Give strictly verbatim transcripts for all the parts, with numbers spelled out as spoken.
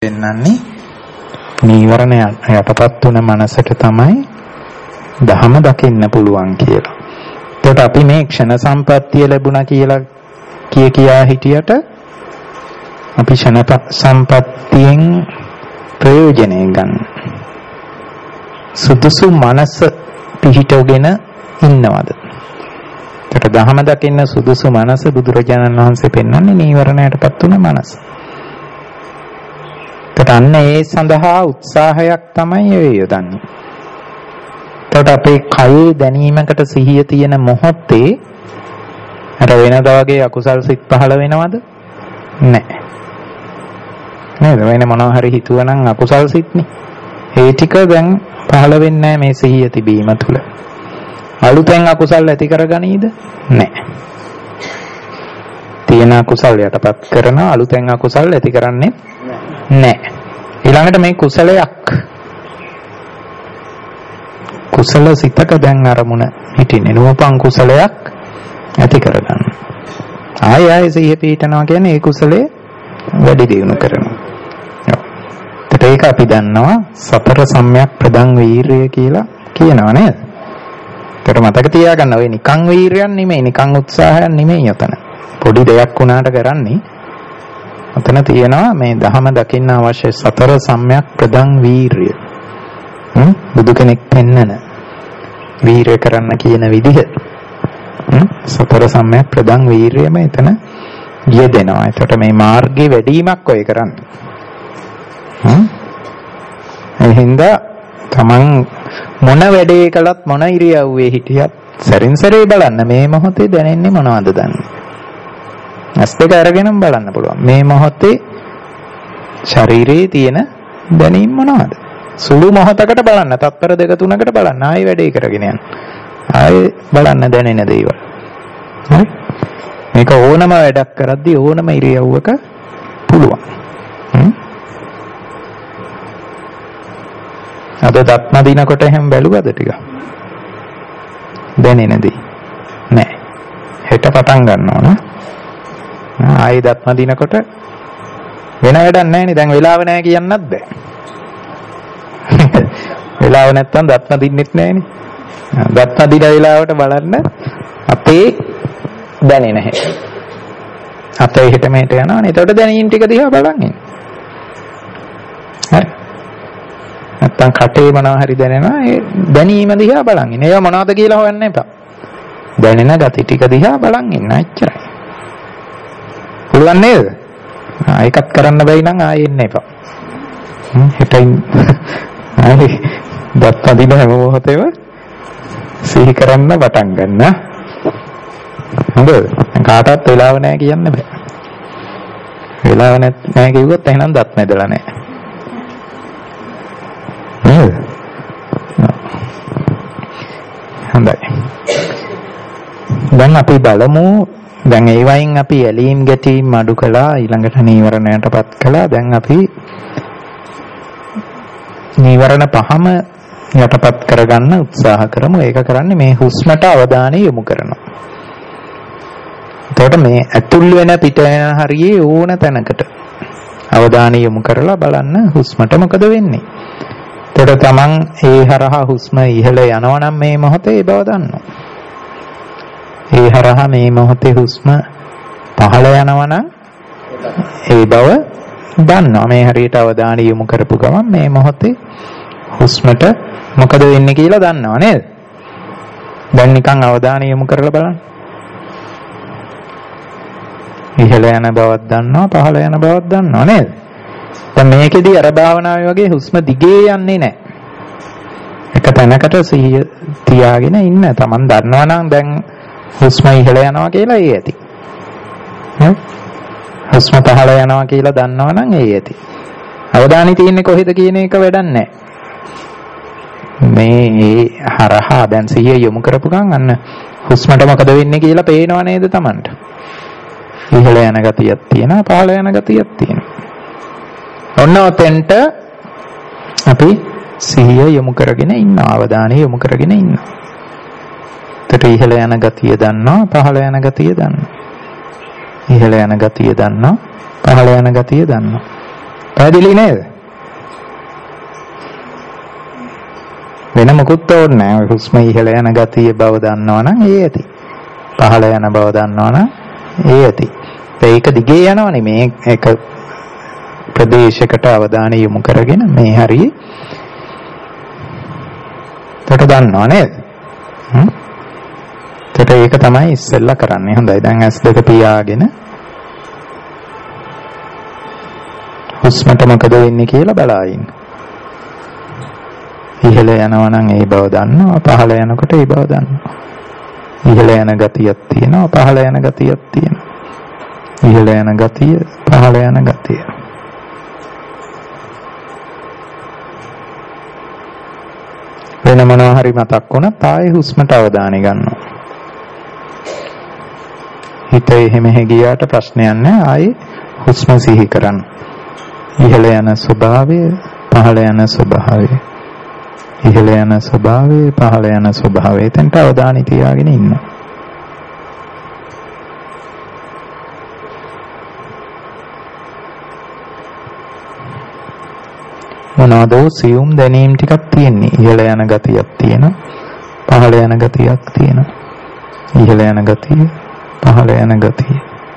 වෙන්නන්නේ නීවරණ යටපත් වුණ මනසට තමයි ධහම දකින්න පුළුවන් කියලා. ඒකට අපි මේ ක්ෂණ සම්පත්තිය ලැබුණා කියලා කිය කියා හිටියට අපි ක්ෂණ සම්පත්තියෙන් ප්‍රයෝජනය ගන්න. සුදුසු මනස පිහිටගෙන ඉන්නවද? ඒකට ධහම දකින්න සුදුසු මනස බුදුරජාණන් වහන්සේ පෙන්වන්නේ නීවරණ යටපත් වුණ මනස. අන්න ඒ සඳහා උත්සාහයක් තමයි ඔය යොදන්නේ. එතකොට අපේ කයේ දැනීමකට සිහිය තියෙන මොහොතේ අර වෙනදා වගේ අකුසල් සිත් පහළ වෙනවද? නැහැ. නේද? වෙන මොනවා හරි හිතුවනම් අකුසල් සිත්නේ. ඒ ටික දැන් පහළ වෙන්නේ නැහැ මේ සිහිය තිබීම තුළ. අලුතෙන් අකුසල් ඇති කරගනීද? නැහැ. තියෙන අකුසල් යටපත් කරන අලුතෙන් අකුසල් ඇති කරන්නේ නැහැ. ඊළඟට මේ කුසලයක් කුසල සිතක දැන් අරමුණ හිටින්නේ නූපන් කුසලයක් ඇති කරගන්න. ආය ආය සිහිය පිටනවා කියන්නේ ඒ කුසලයේ වැඩි දියුණු කරනවා. ඒක අපි දන්නවා සතර සම්‍යක් ප්‍රදං වීරිය කියලා කියනවා නේද? ඒකට මතක තියාගන්න ඔය නිකං වීරියක් නෙමෙයි නිකං උත්සාහයක් නෙමෙයි යතන. පොඩි දෙයක් වුණාට කරන්නේ අතන තියෙනවා මේ ධහම දකින්න අවශ්‍ය සතර සම්‍යක් ප්‍රදං වීරිය. හ්ම් බුදු කෙනෙක් පෙන්නන වීරිය කරන්න කියන විදිහ. හ්ම් සතර සම්‍යක් ප්‍රදං වීරියම එතන යෙදෙනවා. ඒකට මේ මාර්ගයේ වැඩිමක් ඔය කරන්නේ. හ්ම් එහෙනම් තමන් මොන වැඩේ කළත් මොන ඉරියව්වේ හිටියත් සරින් සරේ බලන්න මේ මොහොතේ දැනෙන්නේ මොනවද දන්නේ. ඇස් දෙක අරගෙනම බලන්න පුළුවන්. මේ මොහොතේ ශරීරයේ තියෙන දැනීම් මොනවද? සුළු මොහොතකට බලන්න, තත්පර දෙක තුනකට බලන්න, ආයෙ වැඩේ කරගෙන යන්න. ආයෙ බලන්න දැනෙන දේවල්. හරි? මේක ඕනම වැඩක් කරද්දී ඕනම ඉරියව්වක පුළුවන්. හ්ම්? අද දත්ම දිනකොට එහෙම බැලුවද ටික? දැනෙන දේ නෑ. හෙට පටන් ගන්න ඕන. ආයෙ දත්ම දිනකොට වෙන වැඩක් නැහැ නේ. දැන් වෙලාව නැහැ කියන්නත් බෑ. වෙලාව නැත්තම් දත්ම දින්නෙත් නැහැ නේ. දත්ම දින වෙලාවට බලන්න අපේ දැනෙන හැටි. අපේ හිත මෙහෙට යනවනේ. එතකොට දැනීම් ටික දිහා බලන් ඉන්න. හරි. නැත්තම් කටේ මොනවා හරි දැනෙනවා. ඒ දැනීම දිහා බලන් ඉන්න. ඒවා මොනවද කියලා හොයන්න එපා. දැනෙන gati ටික දිහා බලන් ඉන්න. එච්චරයි. පුළුවන් නේද? ආ එකක් කරන්න බැයි නම් ආයෙ එන්න එපා. හ්ම් හිටින් ආයෙ දත් අදින හැම මොහොතේම සිහි කරන්න පටන් ගන්න. හොඳද? කාටවත් වෙලාව නැහැ කියන්න බෑ. වෙලාව නැහැ කිව්වොත් එහෙනම් දත් නැදලා නැහැ. නේද? හොඳයි. දැන් අපි බලමු දැන් ඒ වයින් අපි ඇලීම් ගැටීම් අඩු කළා ඊළඟට නීවරණයටපත් කළා. දැන් අපි නීවරණ පහම යටපත් කරගන්න උත්සාහ කරමු. ඒක කරන්නේ මේ හුස්මට අවධානය යොමු කරනවා. එතකොට මේ ඇතුල් වෙන පිට වෙන හරියේ ඕන තැනකට අවධානය යොමු කරලා බලන්න හුස්මට මොකද වෙන්නේ. එතකොට තමන් ඒ හරහා හුස්ම ඉහළ යනවා නම් මේ මොහොතේ ඒ බව දන්නවා. ඒ හරහා මේ මොහොතේ හුස්ම පහළ යනවා නම් ඒ බව දන්නවා. මේ හරියට අවධානය යොමු කරපු ගමන් මේ මොහොතේ හුස්මට මොකද වෙන්නේ කියලා දන්නවා නේද? දැන් නිකන් අවධානය යොමු කරලා බලන්න. ඉහළ යන බවක් දන්නවා, පහළ යන බවක් දන්නවා නේද? දැන් මේකෙදී අර භාවනාවේ වගේ හුස්ම දිගේ යන්නේ නැහැ. එක තැනකට සිහිය තියාගෙන ඉන්න. Taman දන්නවා නම් දැන් හුස්ම ඉහළ යනවා කියලා ඒ ඇති. හ්ම්? හුස්ම පහළ යනවා කියලා දන්නවා නම් ඒ ඇති. අවධානය තියෙන්නේ කොහෙද කියන එක වැඩක් නැහැ. මේ හරහා දැන් සිහිය යොමු කරපු ගමන් අන්න හුස්මට මොකද වෙන්නේ කියලා පේනව නේද Tamanට? ඉහළ යන ගතියක් තියෙනවා, පහළ යන ගතියක් තියෙනවා. ඔන්න ඔතෙන්ට අපි සිහිය යොමු කරගෙන ඉන්නවා, අවධානය යොමු කරගෙන ඉන්නවා. එතකොට ඉහළ යන ගතිය දන්නවා, පහළ යන ගතිය දන්නවා. ඉහළ යන ගතිය දන්නවා, පහළ යන ගතිය දන්නවා. පැහැදිලි නේද? වෙන මොකුත් ඕනේ නැහැ. හුස්ම ඉහළ යන ගතිය බව දන්නවනම් ඒ ඇති. පහළ යන බව දන්නවනම් ඒ ඇති. ඒක දිගේ යනවනේ මේ එක ප්‍රදේශයකට අවධානය යොමු කරගෙන මේ හරිය. ඒක දන්නව නේද? හ්ම්. ඒක තමයි ඉස්සෙල්ලා කරන්නේ. හොඳයි. දැන් ඇස් දෙක පියාගෙන හුස්මට මොකද වෙන්නේ කියලා බලා ඉන්න. ඉහළ යනවා නම් ඒ බව දන්නවා, පහළ යනකොට ඒ බව දන්නවා. ඉහළ යන ගතියක් තියෙනවා, පහළ යන ගතියක් තියෙනවා. ඉහළ යන ගතිය, පහළ යන ගතිය. වෙන මොනවා හරි මතක් වුණත් ආයේ හුස්මට අවධානය ගන්නවා. හිත එහෙම ගියාට ප්‍රශ්නයක් නැහැ. ආයේ හුස්ම සිහි කරන්න. ඉහළ යන ස්වභාවය, පහළ යන ස්වභාවය. ඉහළ යන ස්වභාවය, පහළ යන ස්වභාවය. එතනට අවධානය තියාගෙන ඉන්න. මොනවාද සියුම් දැනීම් ටිකක් තියෙන්නේ. ඉහළ යන ගතියක් තියෙනවා, පහළ යන ගතියක් තියෙනවා. ඉහළ යන ගතිය, පහළ යන ගතිය.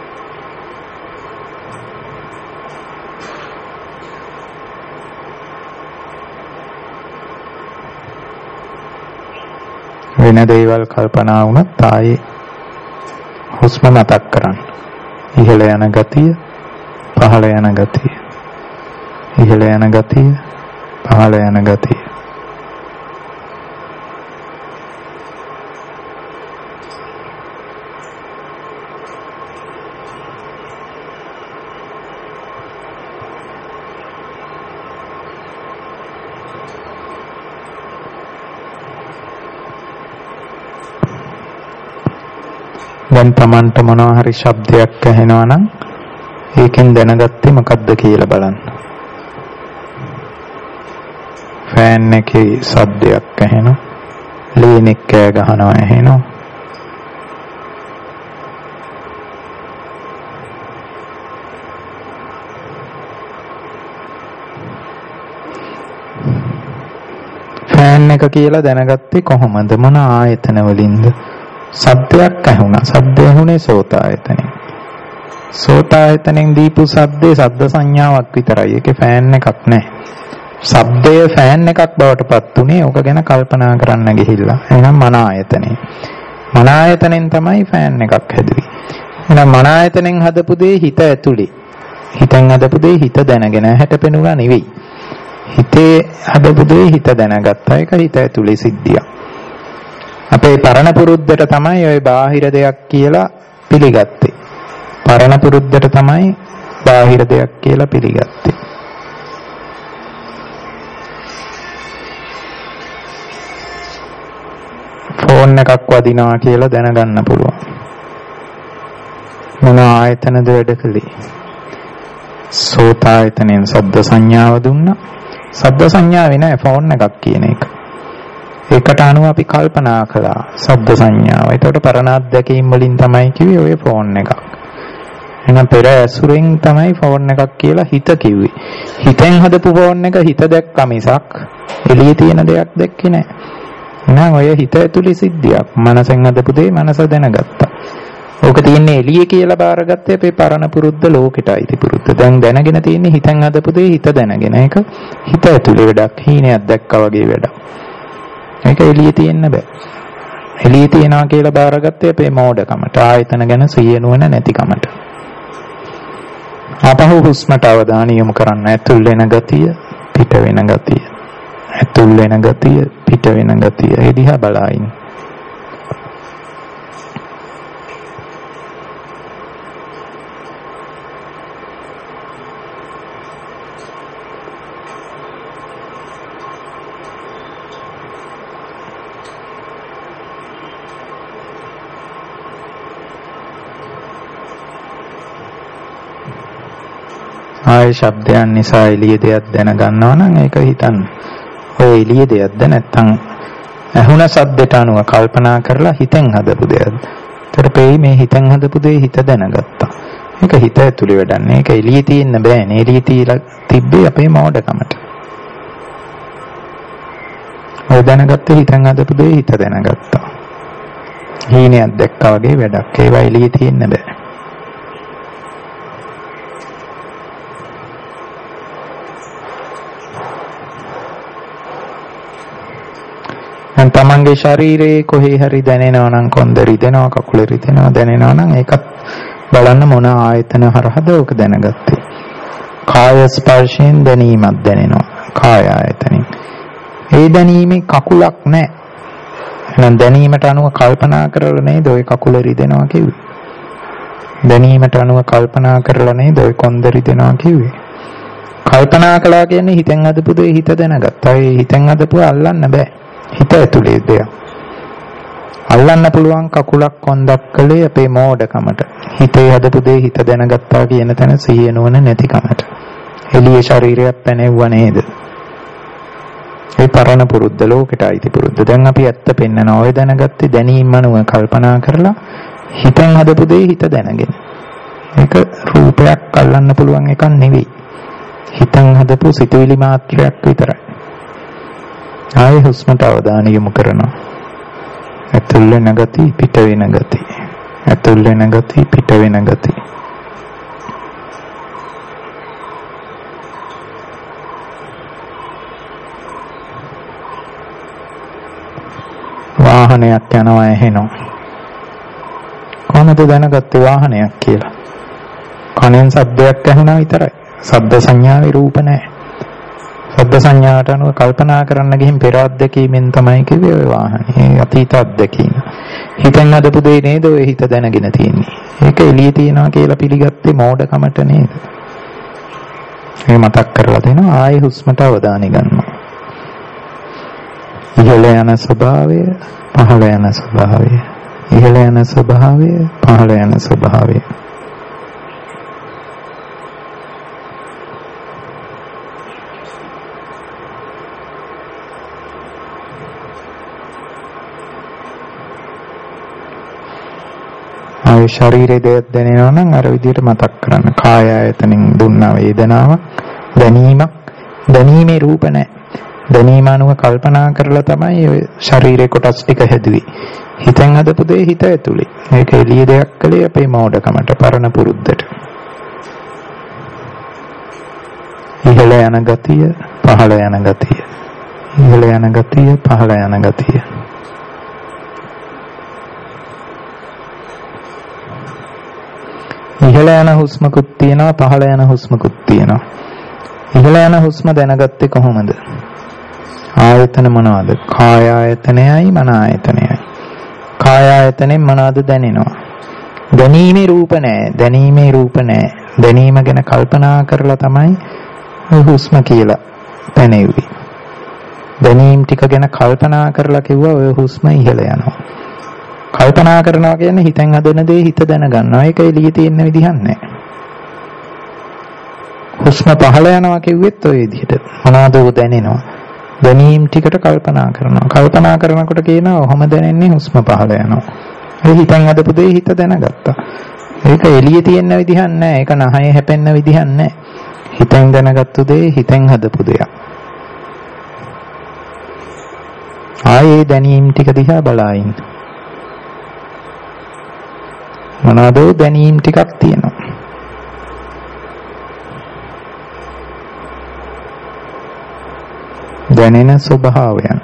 වෙන දේවල් කල්පනා වුණත් ආයේ හුස්ම මතක් කරන්න. ඉහළ යන ගතිය, පහළ යන ගතිය. ඉහළ යන ගතිය, පහළ යන ගතිය. දැන් Tamanට මොනවා හරි ශබ්දයක් ඇහෙනවා නම් ඒකෙන් දැනගත්තේ මොකද්ද කියලා බලන්න. ෆෑන් එකේ ශබ්දයක් ඇහෙනවා. ලීනෙක් කෑ ගහනවා ඇහෙනවා. ෆෑන් එක කියලා දැනගත්තේ කොහොමද? මොන ආයතන වලින්ද? සද්දයක් ඇහුණා. සද්ද ඇහුනේ සෝතායතනෙන්. සෝතායතනෙන් දීපු සද්දේ සද්ද සංඥාවක් විතරයි. ඒකේ ෆෑන් එකක් නැහැ. ශබ්දය ෆෑන් එකක් බවට පත් උනේ ඕක ගැන කල්පනා කරන්න ගිහිල්ලා. එහෙනම් මන ආයතනෙ. මන ආයතනෙන් තමයි ෆෑන් එකක් හැදුවේ. එහෙනම් මන ආයතනෙන් හදපු දේ හිත ඇතුලේ. හිතෙන් හදපු දේ හිත දැනගෙන හැටපෙනුණා නෙවෙයි. හිතේ හදපු දේ හිත දැනගත්තා. ඒක හිත ඇතුලේ සිද්ධියක්. අපේ පරණ පුරුද්දට තමයි ওই බාහිර දෙයක් කියලා පිළිගත්තේ. පරණ පුරුද්දට තමයි බාහිර දෙයක් කියලා පිළිගත්තේ. ෆෝන් එකක් වදිනවා කියලා දැනගන්න පුළුවන්. මොන ආයතනද වැඩ කළේ? සෝතායතනෙන් ශබ්ද සංඥාව දුන්නා. ශබ්ද සංඥාවේ නෑ ෆෝන් එකක් කියන එක. ඒකට අනුව අපි කල්පනා කළා ශබ්ද සංඥාව. ඒකට පරණ අත්දැකීම් වලින් තමයි කිව්වේ ඔය ෆෝන් එකක්. එහෙනම් පෙර ඇසුරෙන් තමයි ෆෝන් එකක් කියලා හිත කිව්වේ. හිතෙන් හදපු ෆෝන් එක හිත දැක්ක මිසක් එළියේ තියෙන දෙයක් දැක්කේ නෑ. එහෙනම් ඔය හිත ඇතුලේ සිද්ධියක්. මනසෙන් හදපු දේ මනස දැනගත්තා. ඕක තියෙන්නේ එළියේ කියලා බාරගත්තේ අපේ පරණ පුරුද්ද ලෝකෙටයි ති පුරුද්ද. දැන් දැනගෙන තියෙන්නේ හිතෙන් හදපු දේ හිත දැනගෙන. ඒක හිත ඇතුලේ වැඩක්. හීනයක් දැක්කා වගේ වැඩක්. ඒක එළියේ තියෙන්න බෑ. එළියේ තියනවා කියලා බාරගත්තේ අපේ මෝඩකමට. ආයතන ගැන සිහිය නුවණ නැතිකමට. ආපහු හුස්මට අවධානය යොමු කරන්න. ඇතුල් වෙන ගතිය, පිට වෙන ගතිය. ඇතුල් වෙන ගතිය, පිට වෙන ගතිය. ඒ දිහා බලා ඉන්න. ආයේ ශබ්දයන් නිසා එළිය දෙයක් දැනගන්නවා නම් ඒක හිතන්න. ඔය එළිය දෙයක්ද නැත්නම් ඇහුණ ශබ්දයට අනුව කල්පනා කරලා හිතෙන් හදපු දෙයක්ද? ඒතර පෙයි මේ හිතෙන් හදපු දේ හිත දැනගත්තා. ඒක හිත ඇතුලේ වැඩන්නේ. ඒක එළියේ තියෙන්න බෑනේ. එළියේ තියලා තිබ්බේ අපේ මෝඩකමට. ඔය දැනගත්තේ හිතෙන් අදපු දේ හිත දැනගත්තා. හීනයක් දැක්කා වගේ වැඩක්. ඒවා එළියේ තියෙන්න බෑ. දැන් තමන්ගේ ශරීරයේ කොහේ හරි දැනෙනවා නම් කොන්ද රිදෙනවා, කකුල රිදෙනවා දැනෙනවා නම් ඒකත් බලන්න මොන ආයතන හරහාද ඕක දැනගත්තේ. කාය ස්පර්ශයෙන් දැනීමක් දැනෙනවා. කාය ආයතනෙන්. ඒ දැනීමේ කකුලක් නැහැ. එහෙනම් දැනීමට අනුව කල්පනා කරලා නේද ඔය කකුල රිදෙනවා කිව්වේ. දැනීමට අනුව කල්පනා කරලා නේද ඔය කොන්ද රිදෙනවා කිව්වේ. කල්පනා කළා කියන්නේ හිතෙන් අදපු දේ හිත දැනගත්තා. ඒ හිතෙන් අදපුව අල්ලන්න බෑ. හිත ඇතුලේ දෙයක්. අල්ලන්න පුළුවන් කකුලක් කොන්දක් කලේ අපේ මෝඩකමට. හිතේ හදපු දේ හිත දැනගත්තා කියන තැන සිහිය නුවණ නැතිකමට. එළියේ ශරීරයක් පැනෙවුවා නේද? ඒ පරණ පුරුද්ද ලෝකෙට අයිති පුරුද්ද. දැන් අපි ඇත්ත පෙන්නන ඔය දැනගත්තේ දැනීම අනුව කල්පනා කරලා හිතෙන් හදපු දේ හිත දැනගෙන. ඒක රූපයක් අල්ලන්න පුළුවන් එකක් නෙවෙයි. හිතෙන් හදපු සිතුවිලි මාත්‍රයක් විතරයි. ආයේ හුස්මට අවධානය යොමු කරනවා. ඇතුල් වෙන ගති, පිට වෙන ගති. ඇතුල් වෙන ගති, පිට වෙන ගති. වාහනයක් යනවා ඇහෙනවා. කොහොමද දැනගත්තේ වාහනයක් කියලා? කනෙන් ශබ්දයක් ඇහුණා විතරයි. ශබ්ද සංඥාවේ රූප නැහැ. ශබ්ද සංඥාට අනුව කල්පනා කරන්න ගිහින් පෙර අත්දැකීමෙන් තමයි කිව්වේ ඔය වාහනේ. අතීත අත්දැකීම. හිතෙන් අදපු දේ නේද ඔය හිත දැනගෙන තියෙන්නේ. ඒක එළියේ තියනවා කියලා පිළිගත්තේ මෝඩකමට නේද? මේ මතක් කරලා දෙනවා. ආයේ හුස්මට අවධානය ගන්නවා. ඉහළ යන ස්වභාවය, පහළ යන ස්වභාවය. ඉහළ යන ස්වභාවය, පහළ යන ස්වභාවය. ආයේ ශරීරයේ දෙයක් දැනෙනවා නම් අර විදිහට මතක් කරන්න. කාය ආයතනෙන් දුන්නා වේදනාවක්, දැනීමක්, දැනීමේ රූප නැහැ. දැනීම අනුව කල්පනා කරලා තමයි ඔය ශරීරේ කොටස් ටික හැදුවේ. හිතෙන් අදපු දේ හිත ඇතුලේ. මේක එළිය දෙයක් කලේ අපේ මෝඩකමට, පරණ පුරුද්දට. ඉහළ යන ගතිය, පහළ යන ගතිය. ඉහළ යන ගතිය, පහළ යන ගතිය. ඉහළ යන හුස්මකුත් තියෙනවා, පහළ යන හුස්මකුත් තියෙනවා. ඉහළ යන හුස්ම දැනගත්තේ කොහොමද? ආයතන මොනවාද? කාය ආයතනයයි මන ආයතනයයි. කාය ආයතනෙන් මොනවාද දැනෙනවා? දැනීමේ රූප නැහැ. දැනීමේ රූප නැහැ. දැනීම ගැන කල්පනා කරලා තමයි ඔය හුස්ම කියලා පැනෙව්වේ. දැනීම් ටික ගැන කල්පනා කරලා කිව්වා ඔය හුස්ම ඉහළ යනවා. කල්පනා කරනවා කියන්නේ හිතෙන් හදන දේ හිත දැනගන්නවා. ඒක එළියේ තියෙන විදිහක් නැහැ. හුස්ම පහළ යනවා කිව්වෙත් ඔය විදිහට. මොනවාද ਉਹ දැනෙනවා? දැනීම් ටිකට කල්පනා කරනවා. කල්පනා කරනකොට කියනවා ඔහොම දැනෙන්නේ හුස්ම පහළ යනවා. ඒ හිතෙන් හදපු දේ හිත දැනගත්තා. ඒක එළියේ තියෙන විදිහක් නැහැ. ඒක නහයේ හැපෙන්න විදිහක් නැහැ. හිතෙන් දැනගත්තු දේ හිතෙන් හදපු දෙයක්. ආයේ දැනීම් ටික දිහා බලයින්. මොනවාද දැනීම් ටිකක් තියෙනවා. දැනෙන ස්වභාවයන්.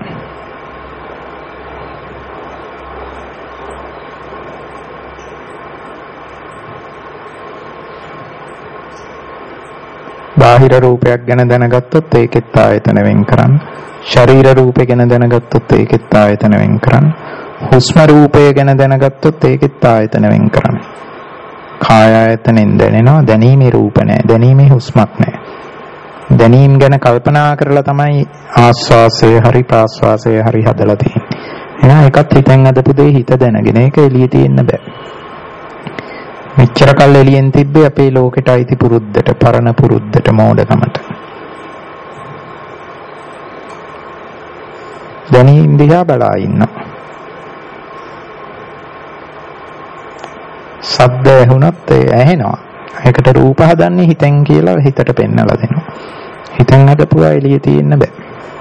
බාහිර රූපයක් ගැන දැනගත්තොත් ඒකෙත් ආයතන වෙන් කරන්න. ශරීර රූපය ගැන දැනගත්තොත් ඒකෙත් ආයතන වෙන් කරන්න. හුස්ම රූපය ගැන දැනගත්තොත් ඒකෙත් ආයතන වෙන් කරන්න. කාය ආයතනෙන් දැනෙනවා. දැනීමේ රූප නැහැ. දැනීමේ හුස්මක් නැහැ. දැනීම ගැන කල්පනා කරලා තමයි ආස්වාසය හරි ප්‍රාස්වාසය හරි හදලා තියෙන්නේ. එහෙනම් එකත් හිතෙන් අදපු දේ හිත දැනගෙන ඒක එළියේ තියෙන්න බෑ. මෙච්චර කල් එළියෙන් තිබ්බේ අපේ ලෝකෙට අයිති පුරුද්දට, පරණ පුරුද්දට, මෝඩකමට. දැනීම දිහා බලා ඉන්නවා. ශබ්ද ඇහුණත් ඒ ඇහෙනවා. ඒකට රූප හදන්නේ හිතෙන් කියලා හිතට පෙන්නලා දෙනවා. හිතෙන් හදපුවා එළියේ තියෙන්න බෑ.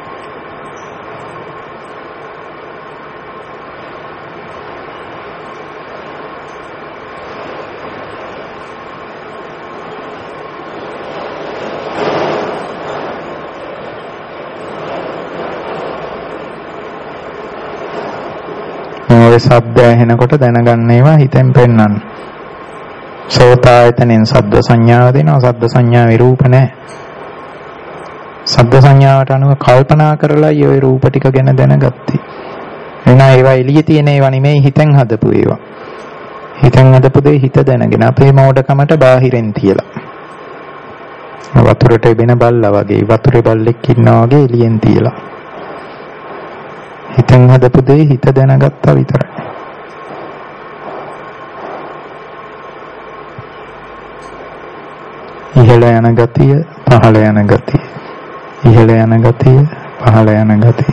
ඔය ශබ්ද ඇහෙනකොට දැනගන්න ඒවා හිතෙන් පෙන්නන්න. සෝතායතනෙන් ශබ්ද සංඥාව දෙනවා. ශබ්ද සංඥාවේ රූප නැහැ. ශබ්ද සංඥාවට අනුව කල්පනා කරලා ඊයේ රූප ටික ගැන දැනගත්තී. එන ඒවා එළියේ තියෙන ඒවා නෙමෙයි හිතෙන් හදපු ඒවා. හිතෙන් හදපු දේ හිත දැනගෙන අපේ මෝඩකමට බාහිරෙන් තියලා. වතුරට එබෙන බල්ලා වගේ වතුරේ බල්ලෙක් ඉන්නා වගේ එළියෙන් තියලා. හිතෙන් හදපු දේ හිත දැනගත්තා විතරයි. ඉහළ යන ගතිය, පහළ යන ගතිය. ඉහළ යන ගතිය, පහළ යන ගතිය.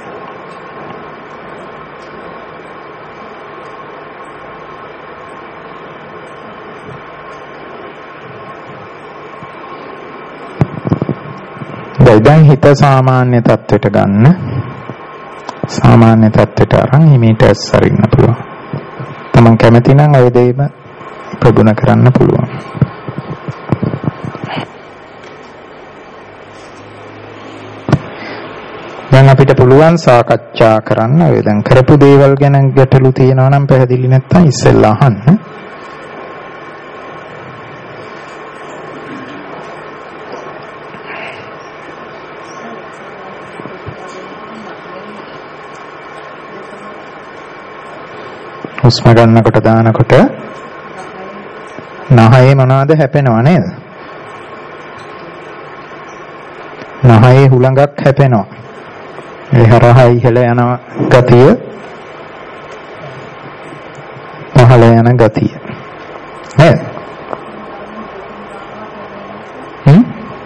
දැන් හිත සාමාන්‍ය තත්ත්වයට ගන්න. සාමාන්‍ය තත්ත්වයට අරන් හිමීට ඇස් අරින්න පුළුවන්. තමන් කැමති නම් ඒ දෙයම ප්‍රගුණ කරන්න පුළුවන්. දැන් අපිට පුළුවන් සාකච්ඡා කරන්න. ඔය දැන් කරපු දේවල් ගැන ගැටලු තියෙනවා නම් පැහැදිලි නැත්නම් ඉස්සෙල්ලා අහන්න. හුස්ම ගන්නකොට දානකොට නහයේ මොනවාද හැපෙනව නේද? නහයේ හුලඟක් හැපෙනවා. ඒ හරහා ඉහළ යන ගතිය, පහළ යන ගතිය. නේද? හ්ම්?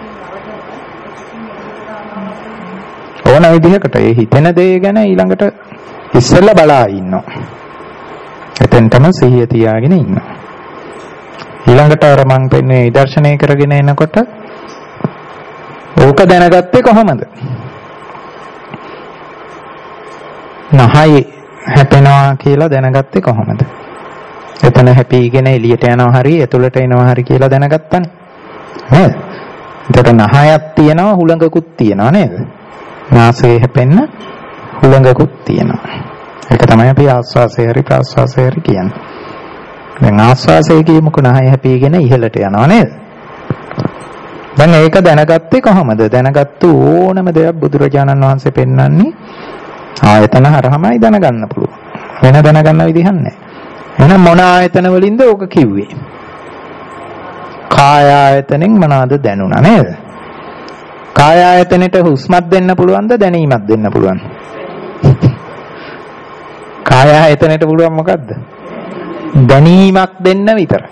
ඕන විදිහකට ඒ හිතෙන දේ ගැන ඊළඟට ඉස්සෙල්ලා බලා ඉන්නවා. එතෙන්ටම සිහිය තියාගෙන ඉන්නවා. ඊළඟට අර මං පෙන්නේ විදර්ශනය කරගෙන එනකොට ඕක දැනගත්තේ කොහොමද? නහය හැපෙනවා කියලා දැනගත්තේ කොහොමද? එතන හැපීගෙන එළියට යනවා හරි ඇතුළට එනවා හරි කියලා දැනගත්තානේ. නේද? එතකොට නහයක් තියෙනවා හුළඟකුත් තියෙනවා නේද? නාසයේ හැපෙන්න හුළඟකුත් තියෙනවා. ඒක තමයි අපි ආස්වාසය හරි ප්‍රාස්වාසය හරි කියන්නේ. දැන් ආස්වාසය කියමුකෝ නහය හැපීගෙන ඉහළට යනවා නේද? දැන් ඒක දැනගත්තේ කොහොමද? දැනගත්තු ඕනම දෙයක් බුදුරජාණන් වහන්සේ පෙන්වන්නේ ආයතන හරහාමයි දැනගන්න පුළුවන්. වෙන දැනගන්න විදිහක් නැහැ. එහෙනම් මොන ආයතන වලින්ද ඕක කිව්වේ? කාය ආයතනෙන් මොනවාද දැනුණා නේද? කාය ආයතනෙට හුස්මක් දෙන්න පුළුවන්ද දැනීමක් දෙන්න පුළුවන්? කාය ආයතනෙට පුළුවන් මොකද්ද? දැනීමක් දෙන්න විතරයි.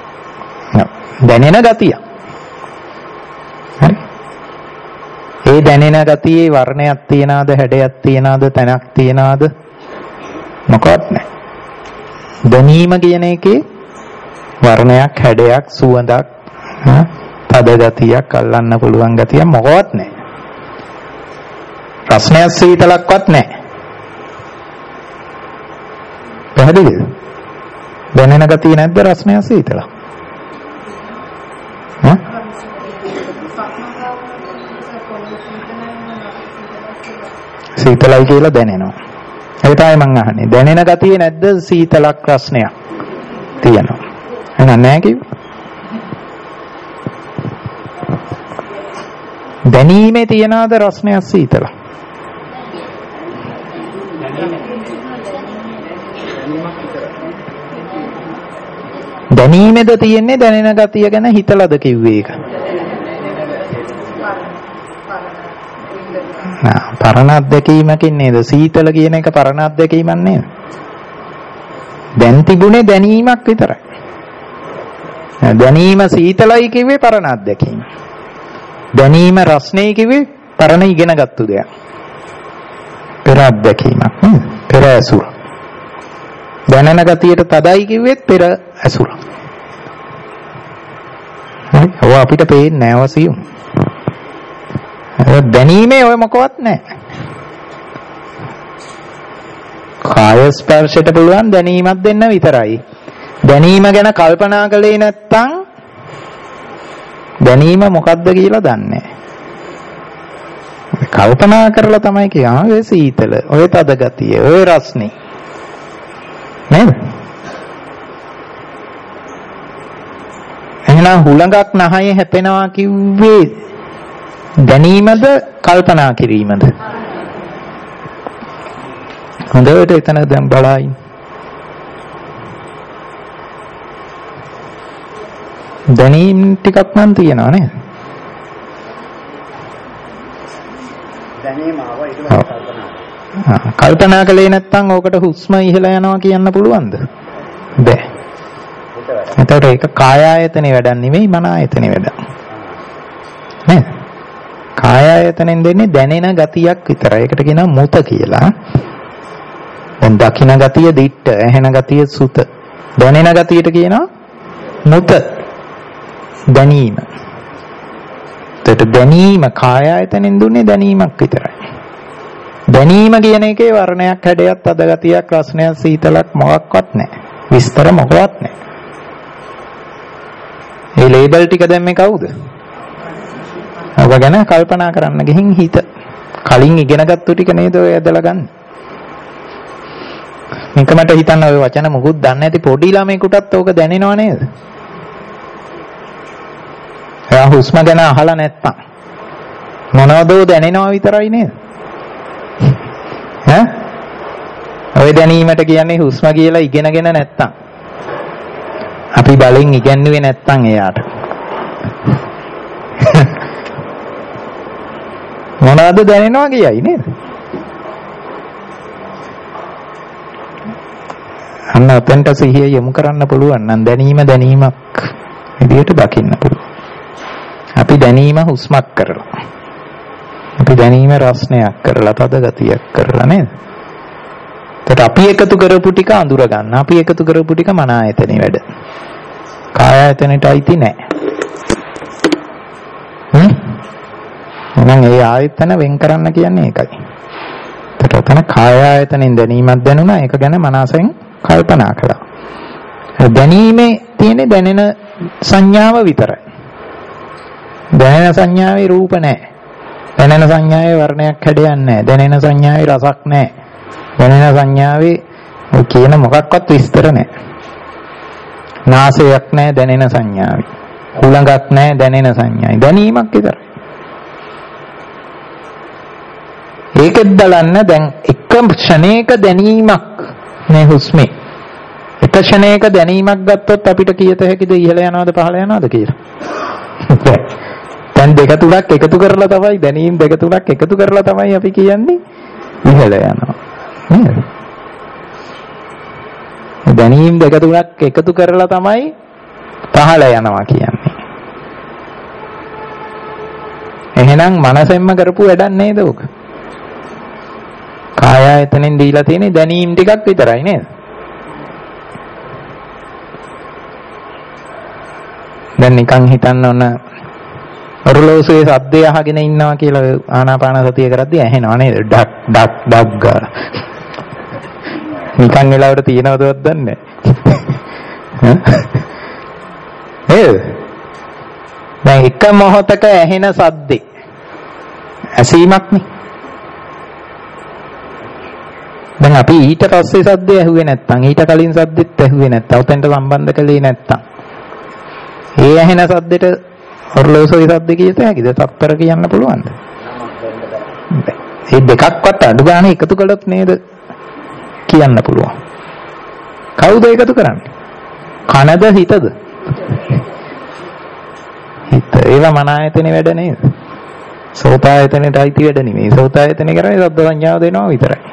දැනෙන ගතිය. හරි. ඒ දැනෙන ගතියේ වර්ණයක් තියනවාද, හැඩයක් තියනවාද, තැනක් තියනවාද? මොකවත් නැහැ. දැනීම කියන එකේ වර්ණයක්, හැඩයක්, සුවඳක්, තද ගතියක්, අල්ලන්න පුළුවන් ගතියක් මොකවත් නැහැ. රසණයක් සීතලක්වත් නැහැ. පැහැදිලිද? දැනෙන ගතිය නැද්ද රසණයක් සීතලක්? හා? සීතලයි කියලා දැනෙනවා. ඒ තමයි මං අහන්නේ. දැනෙන ගතිය නැද්ද සීතලක් රසණයක්? තියෙනවා. එහෙනම් නැහැ කිව්වේ. දැනීමේ තියනවාද රසණයක් සීතලක්? දැනීමේද තියෙන්නේ දැනෙන ගතිය ගැන හිතලාද කිව්වේ ඒක? නා පරණ අත්දැකීමකින් නේද? සීතල කියන එක පරණ අත්දැකීමක් නේද? දැන් තිබුණේ දැනීමක් විතරයි. දැනීම සීතලයි කිව්වේ පරණ අත්දැකීම. දැනීම රස්නේ කිව්වේ පරණ ඉගෙනගත්තු දෙයක්. පෙර අත්දැකීමක් නේද? පෙර ඇසුර. දැනෙන ගතියට තදයි කිව්වෙත් පෙර ඇසුර. හරි. ඔය අපිට පේන්නේ නැහැ වසියුම්. දැනීමේ ඔය මොකවත් නැහැ. කාය ස්පර්ශයට පුළුවන් දැනීමක් දෙන්න විතරයි. දැනීම ගැන කල්පනා කළේ නැත්තම් දැනීම මොකද්ද කියලා දන්නේ නැහැ. කල්පනා කරලා තමයි කියන්නේ ඔය සීතල, ඔය තද ගතිය, ඔය රස්නේ. නේද? එහෙනම් හුලඟක් නහයේ හැපෙනවා කිව්වේ දැනීමද කල්පනා කිරීමද? හොඳට එතන දැන් බලائیں. දැනීම් ටිකක් නම් තියෙනවා නේද? දැනීම ආව ඊට පස්සේ කල්පනා. ආ කල්පනා කළේ නැත්නම් ඕකට හුස්ම ඉහළ යනවා කියන්න පුළුවන්ද? බැහැ. එතකොට ඒක කාය ආයතනේ වැඩක් නෙමෙයි මන ආයතනේ වැඩක්. නේද? කාය ආයතනෙන් දෙන්නේ දැනෙන ගතියක් විතරයි. ඒකට කියනවා මුත කියලා. දැන් දකින ගතිය දිට්ඨ, ඇහෙන ගතිය සුත. දැනෙන ගතියට කියනවා මුත. දැනීම. ඒකට දැනීම කාය ආයතනෙන් දුන්නේ දැනීමක් විතරයි. දැනීම කියන එකේ වර්ණයක්, හැඩයක්, අද ගතියක්, රසණයක්, සීතලක් මොකක්වත් නැහැ. විස්තර මොකවත් නැහැ. මේ ලේබල් ටික දැම්මේ කවුද? ඔබ ගැන කල්පනා කරන්න ගිහින් හිත. කලින් ඉගෙනගත්තු ටික නේද ඔය ඇදලා ගන්න. නිකමට හිතන්න ඔය වචන මොකුත් දන්නේ නැති පොඩි ළමයෙකුටත් ඕක දැනෙනව නේද? එයා හුස්ම ගැන අහලා නැත්තම් මොනවදෝ දැනෙනවා විතරයි නේද? ඈ? ඔය දැනීමට කියන්නේ හුස්ම කියලා ඉගෙනගෙන නැත්තම්. අපි බලෙන් ඉගෙනුවේ නැත්තම් එයාට. මොනවද දැනෙනවා කියයි නේද? අන්න අපෙන්ට සිහිය යොමු කරන්න පුළුවන් නම් දැනීම දැනීමක් විදියට දකින්න පුළුවන්. අපි දැනීම හුස්මක් කරලා. අපි දැනීම රසණයක් කරලා, තද ගතියක් කරලා නේද? ඒත් අපි එකතු කරපු ටික අඳුර ගන්න. අපි එකතු කරපු ටික මන ආයතනේ වැඩ. කාය ආයතනෙට අයිති නැහැ. හ්ම්? එහෙනම් ඒ ආයතන වෙන් කරන්න කියන්නේ ඒකයි. ඒත් ඔතන කාය ආයතනෙන් දැනීමක් දැනුණා. ඒක ගැන මනසෙන් කල්පනා කළා. දැනීමේ තියෙන දැනෙන සංඥාව විතරයි. දැනෙන සංඥාවේ රූප නැහැ. දැනෙන සංඥාවේ වර්ණයක් හැඩයක් නැහැ. දැනෙන සංඥාවේ රසක් නැහැ. දැනෙන සංඥාවේ ඔය කියන මොකක්වත් විස්තර නැහැ. නාසයක් නැහැ දැනෙන සංඥාවේ. හුලඟක් නැහැ දැනෙන සංඥාවේ. දැනීමක් විතරයි. ඒකෙත් බලන්න දැන් එක ක්ෂණයක දැනීමක් නේ හුස්මේ. එක ක්ෂණයක දැනීමක් ගත්තොත් අපිට කියත හැකිද ඉහළ යනවද පහළ යනවද කියලා? දැන් දෙක තුනක් එකතු කරලා තමයි දැනීම් දෙක තුනක් එකතු කරලා තමයි අපි කියන්නේ ඉහළ යනවා. නේද? දැනීම් දෙක තුනක් එකතු කරලා තමයි පහළ යනවා කියන්නේ. එහෙනම් මනසෙන්ම කරපු වැඩක් නේද උක? කාය ආයතනෙන් දීලා තියෙන දැනීම් ටිකක් විතරයි නේද? දැන් නිකන් හිතන්න ඕන ඔරලෝසුවේ සද්දය අහගෙන ඉන්නවා කියලා ආනාපාන සතිය කරද්දී ඇහෙනව නේද? ඩක් ඩක් ඩක් ගාලා. නිකන් වෙලාවට තියෙනවදවත් දන්නේ නැහැ. දැන් එක මොහොතක ඇහෙන සද්දේ ඇසීමක් නේ. දැන් අපි ඊට පස්සේ සද්දය ඇහුවේ නැත්තම් ඊට කලින් සද්දෙත් ඇහුවේ නැත්තම් උතෙන්ට සම්බන්ධ කළේ නැත්තම් ඒ ඇහෙන සද්දෙට ඔරලෝසුවේ සද්ද කියත හැකිද? තත්පර කියන්න පුළුවන්ද? මේ දෙකක්වත් අඩු ගන්න එකතු කළොත් නේද කියන්න පුළුවන්. කවුද එකතු කරන්නේ? කනද හිතද? හිත. ඒවා මන ආයතනේ වැඩ නේද? සෝත ආයතනේට අයිති වැඩ නෙමෙයි. සෝත ආයතනේ කරන්නේ ශබ්ද සංඥාව දෙනවා විතරයි.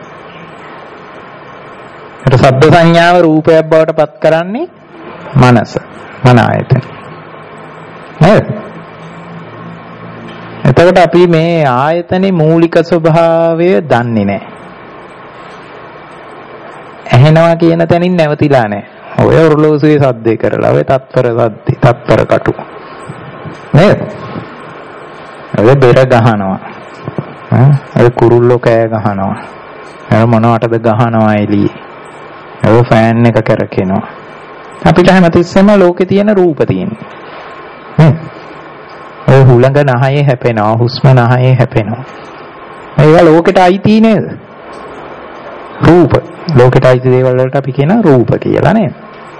ඒත් ශබ්ද සංඥාව රූපයක් බවට පත් කරන්නේ මනස. මන ආයතන. නේද? එතකොට අපි මේ ආයතනේ මූලික ස්වභාවය දන්නේ නැහැ. ඇහෙනවා කියන තැනින් නැවතිලා නැහැ. ඔය ඔරලෝසුවේ සද්දේ කරලා ඔය තත්පර සද්දේ තත්පර කටු. නේද? ඒ බෙර ගහනවා. ඒ කුරුල්ලෝ කෑ ගහනවා. ඒ මොනවටද ගහනවා එළියේ. ඒ ෆෑන් එක කරකිනවා. අපිට හැමතිස්සෙම ලෝකේ තියෙන රූප තියෙනවා. නේද? ඒ හුළඟ නහයේ හැපෙනවා, හුස්ම නහයේ හැපෙනවා. ඒවා ලෝකෙට අයිති නේද? රූප. ලෝකෙට අයිති දේවල් වලට අපි කියන රූප කියලා නේද?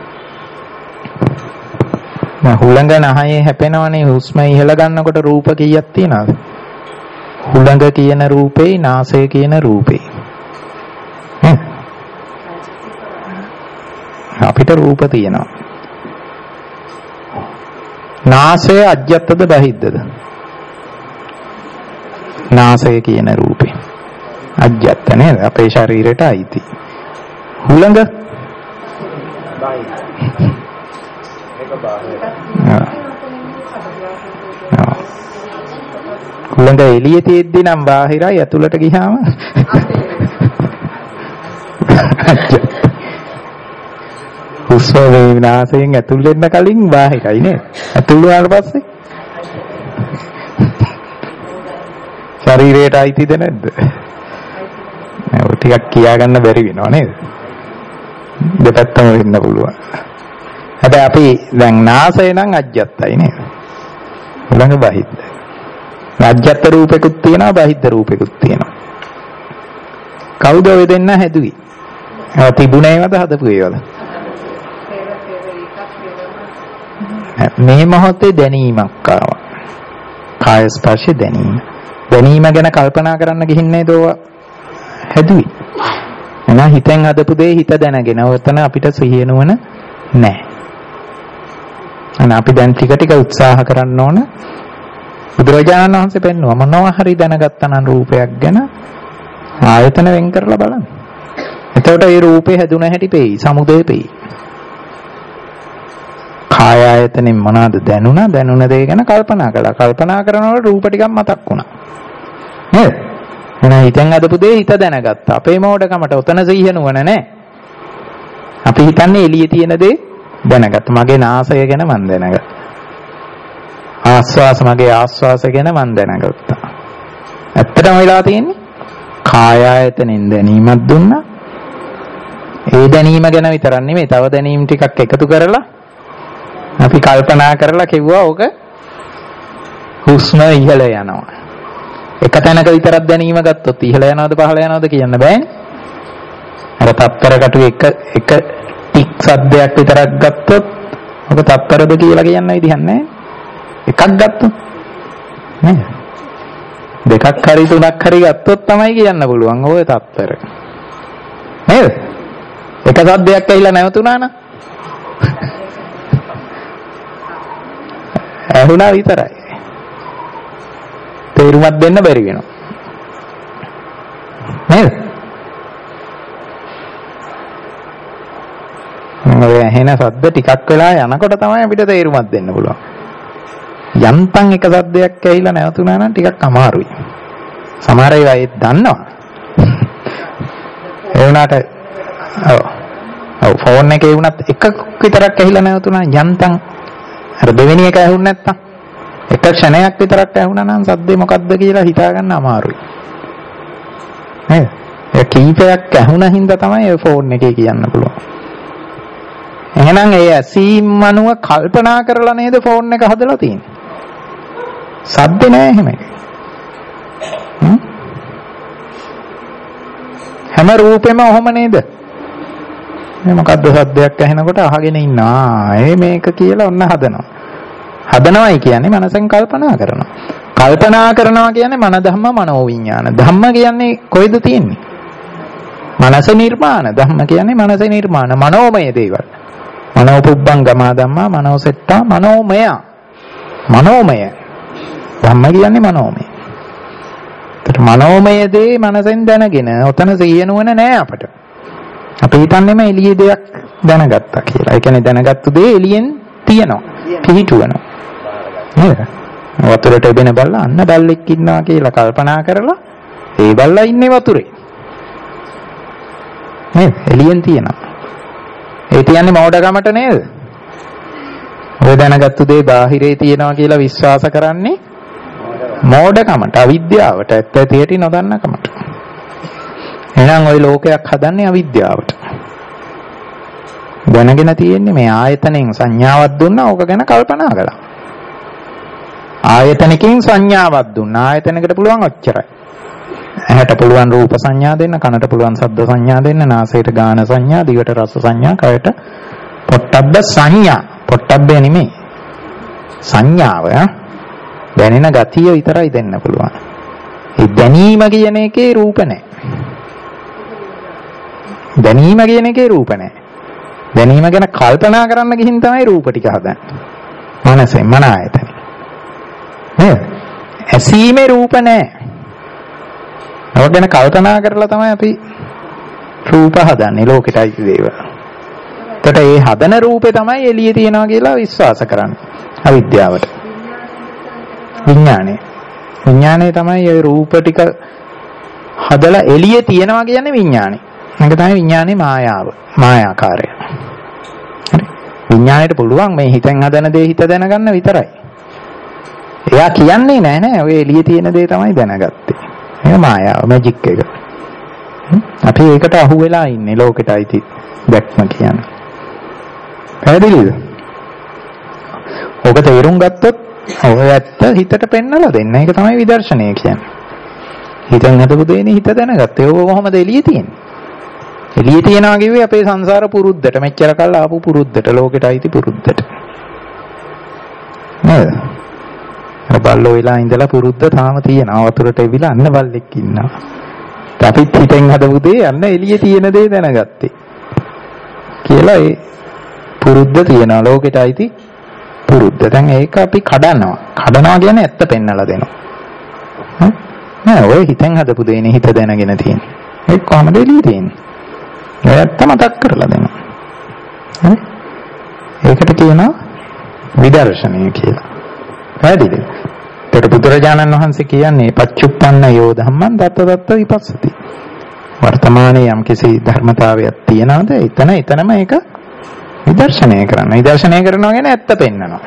හුළඟ නහයේ හැපෙනවනේ, හුස්ම ඉහළ ගන්නකොට රූප කීයක් තියනවද? හුළඟ කියන රූපේ, නාසය කියන රූපේ. අපිට රූප තියෙනවා. නාසය අජ්‍යත්තද බහිද්දද? නාසය කියන රූපේ අජ්‍යත්ත නේද? අපේ ශරීරයට අයිති. හුළඟ හුළඟ එළියේ තියෙද්දි නම් බාහිරයි, ඇතුළට ගියාම හුස්ම වේනාසයෙන් ඇතුල් වෙන්න කලින් බාහිරයි නේද? ඇතුල් වුණාට පස්සේ ශරීරයට අයිතිද නැද්ද? ඔය ටිකක් කියාගන්න බැරි වෙනවා නේද? දෙපැත්තම වෙන්න පුළුවන්. හැබැයි අපි දැන් නාසය නම් අජ්‍යත්තයි නේද? ළඟ බහිද්ද. අජ්‍යත්ත රූපෙකුත් තියෙනවා, බහිද්ද රූපෙකුත් තියෙනවා. කවුද ඔය දෙන්න හැදුවේ? ඒවා තිබුණේවද හදපු ඒවද? මේ මොහොතේ දැනීමක් ආවා. කාය ස්පර්ශ දැනීම. දැනීම ගැන කල්පනා කරන්න ගිහින් නේද ඔය හැදුවේ. එහෙනම් හිතෙන් හදපු දේ හිත දැනගෙන ඔතන අපිට සිහිය නුවණ නැහැ. අන්න අපි දැන් ටික ටික උත්සාහ කරන්න ඕන. බුදුරජාණන් වහන්සේ පෙන්වුවා මොනවා හරි දැනගත්තා නම් රූපයක් ගැන ආයතන වෙන් කරලා බලන්න. එතකොට ඒ රූපේ හැදුන හැටි පෙයි, සමුදේ පෙයි. කාය ආයතනෙන් මොනවද දැනුණා? දැනුණ දේ ගැන කල්පනා කළා. කල්පනා කරනකොට රූප ටිකක් මතක් වුණා. නේද? එහෙනම් හිතෙන් අදපු දේ හිත දැනගත්තා. අපේ මෝඩකමට ඔතන සිහිය නුවණ නැහැ. අපි හිතන්නේ එළියේ තියෙන දේ දැනගත්තා. මගේ නාසය ගැන මම දැනගත්තා. ආස්වාස මගේ ආස්වාස ගැන මම දැනගත්තා. ඇත්තටම වෙලා තියෙන්නේ කාය ආයතනෙන් දැනීමක් දුන්නා. ඒ දැනීම ගැන විතරක් නෙමෙයි, තව දැනීම් ටිකක් එකතු කරලා අපි කල්පනා කරලා කිව්වා ඕක හුස්ම ඉහළ යනවා. එක තැනක විතරක් දැනීම ගත්තොත් ඉහළ යනවද පහළ යනවද කියන්න බෑනේ. අර තත්පරකට එක එක ටික් සද්දයක් විතරක් ගත්තොත් ඔක තත්පරද කියලා කියන්න විදිහක් නැහැ. එකක් ගත්තොත් නේද? දෙකක් හරි තුනක් හරි ගත්තොත් තමයි කියන්න පුළුවන් ඔය තත්පර. නේද? එක සද්දයක් ඇහිලා නැවතුණා නම් ඇහුණා විතරයි. තේරුමක් දෙන්න බැරි වෙනවා. නේද? ඔය ඇහෙන සද්ද ටිකක් වෙලා යනකොට තමයි අපිට තේරුමක් දෙන්න පුළුවන්. යන්තම් එක සද්දයක් ඇහිලා නැවතුණා නම් ටිකක් අමාරුයි. සමහර ඒවා ඒ දන්නවා. ඒ වුණාට ඔව් ඔව් ෆෝන් එකේ වුණත් එකක් විතරක් ඇහිලා නැවතුණා යන්තම් අර දෙවෙනි එක ඇහුන්නේ නැත්තම් එක ක්ෂණයක් විතරක් ඇහුණා නම් සද්දේ මොකද්ද කියලා හිතා ගන්න අමාරුයි. නේද? ඒ කීපයක් ඇහුණා හින්දා තමයි ඔය ෆෝන් එකේ කියන්න පුළුවන්. එහෙනම් ඒ ඇසීම් අනුව කල්පනා කරලා නේද ෆෝන් එක හදලා තියෙන්නේ. සද්ද නෑ එහෙම. හැම රූපෙම ඔහොම නේද? මේ මොකද්ද සද්දයක් ඇහෙනකොට අහගෙන ඉන්නා. ඒ මේක කියලා ඔන්න හදනවා. හදනවයි කියන්නේ මනසෙන් කල්පනා කරනවා. කල්පනා කරනවා කියන්නේ මන ධම්ම මනෝ විඥාන. ධම්ම කියන්නේ කොයිද තියෙන්නේ? මනස නිර්මාණ. ධම්ම කියන්නේ මනස නිර්මාණ. මනෝමය දේවල්. මනෝ පුබ්බංගම ධම්මා මනෝසෙට්ටා මනෝමය. මනෝමය. ධම්ම කියන්නේ මනෝමය. ඒත් මනෝමය දේ මනසෙන් දැනගෙන ඔතන සිහිය නුවණ නෑ අපට. අපි හිතන්නේම එළියේ දෙයක් දැනගත්තා කියලා. ඒ කියන්නේ දැනගත්තු දේ එළියෙන් තියෙනවා. පිහිටුවනවා. නේද? වතුරට එබෙන බල්ලා අන්න බල්ලෙක් ඉන්නවා කියලා කල්පනා කරලා ඒ බල්ලා ඉන්නේ වතුරේ. නේද? එළියෙන් තියෙනවා. ඒ කියන්නේ මෝඩකමට නේද? ඔය දැනගත්තු දේ බාහිරේ තියෙනවා කියලා විශ්වාස කරන්නේ මෝඩකමට, අවිද්‍යාවට, ඇත්ත ඇතිහැටි නොදන්නකමට. එහෙනම් ওই ලෝකයක් හදන්නේ අවිද්‍යාවට. දැනගෙන තියෙන්නේ මේ ආයතනෙන් සංඥාවක් දුන්නා, ඕක ගැන කල්පනා කළා. ආයතනකින් සංඥාවක් දුන්නා, ආයතනයකට පුළුවන් ඔච්චරයි. ඇහැට පුළුවන් රූප සංඥා දෙන්න, කනට පුළුවන් ශබ්ද සංඥා දෙන්න, නාසයට ගාන සංඥා, දිවට රස සංඥා, කයට පොට්ටබ්බ සංඥා. පොට්ටබ්බේ නෙමෙයි. සංඥාව දැනෙන ගතිය විතරයි දෙන්න පුළුවන්. ඒ දැනීම කියන එකේ රූප නැහැ. දැනීම කියන එකේ රූප නැහැ. දැනීම ගැන කල්පනා කරන්න ගිහින් තමයි රූප ටික හදන්නේ. මනසෙන් මන ආයතන. නේද? ඇසීමේ රූප නැහැ. ඒක ගැන කල්පනා කරලා තමයි අපි රූප හදන්නේ ලෝකෙටයි දේවල්. එතකොට මේ හදන රූපේ තමයි එළියේ තියනවා කියලා විශ්වාස කරන්නේ. අවිද්‍යාවට. විඥානේ. විඥානේ තමයි ඒ රූප ටික හදලා එළියේ තියනවා කියන්නේ විඥානේ. මේක තමයි විඥානේ මායාව. මායාකාරය. හරි. විඥාණයට පුළුවන් මේ හිතෙන් හදන දේ හිත දැනගන්න විතරයි. එයා කියන්නේ නෑ නෑ ඔය එළියේ තියෙන දේ තමයි දැනගත්තේ. ඒක මායාව, මැජික් එක. අපි ඒකට අහු වෙලා ඉන්නේ ලෝකෙට අයිති දැක්ම කියන්නේ. පැහැදිලිද? ඔබ තේරුම් ගත්තොත් ඔය ඇත්ත හිතට පෙන්නලා දෙන්න. ඒක තමයි විදර්ශනය කියන්නේ. හිතෙන් හදපු දෙන්නේ හිත දැනගත්තේ. ඕක කොහොමද එළියේ තියෙන්නේ? එළියේ තියනවා කිව්වේ අපේ සංසාර පුරුද්දට, මෙච්චර කල් ආපු පුරුද්දට, ලෝකෙට අයිති පුරුද්දට. නේද? බල්ලෝ වෙලා ඉඳලා පුරුද්ද තාම තියෙනවා. වතුරට එවිලා අන්න බල්ලෙක් ඉන්නවා. අපිත් හිතෙන් හදපු දේ අන්න එළියේ තියෙන දේ දැනගත්තේ. කියලා ඒ පුරුද්ද තියෙනවා. ලෝකෙට අයිති පුරුද්ද. දැන් ඒක අපි කඩනවා. කඩනවා කියන්නේ ඇත්ත පෙන්නලා දෙනවා. නෑ ඔය හිතෙන් හදපු දේනේ හිත දැනගෙන තියෙන්නේ. ඒක කොහමද එළියේ තියෙන්නේ? ඒ ඇත්ත මතක් කරලා දෙනවා. හරි? ඒකට කියනවා විදර්ශනය කියලා. පැහැදිලිද? ඒකට බුදුරජාණන් වහන්සේ කියන්නේ පච්චුප්පන්න යෝ ධම්මං දත්ත දත්ත විපස්සති. වර්තමානයේ යම් කිසි ධර්මතාවයක් තියනවාද එතන එතනම ඒක විදර්ශනය කරනවා. විදර්ශනය කරනවා කියන්නේ ඇත්ත පෙන්නනවා.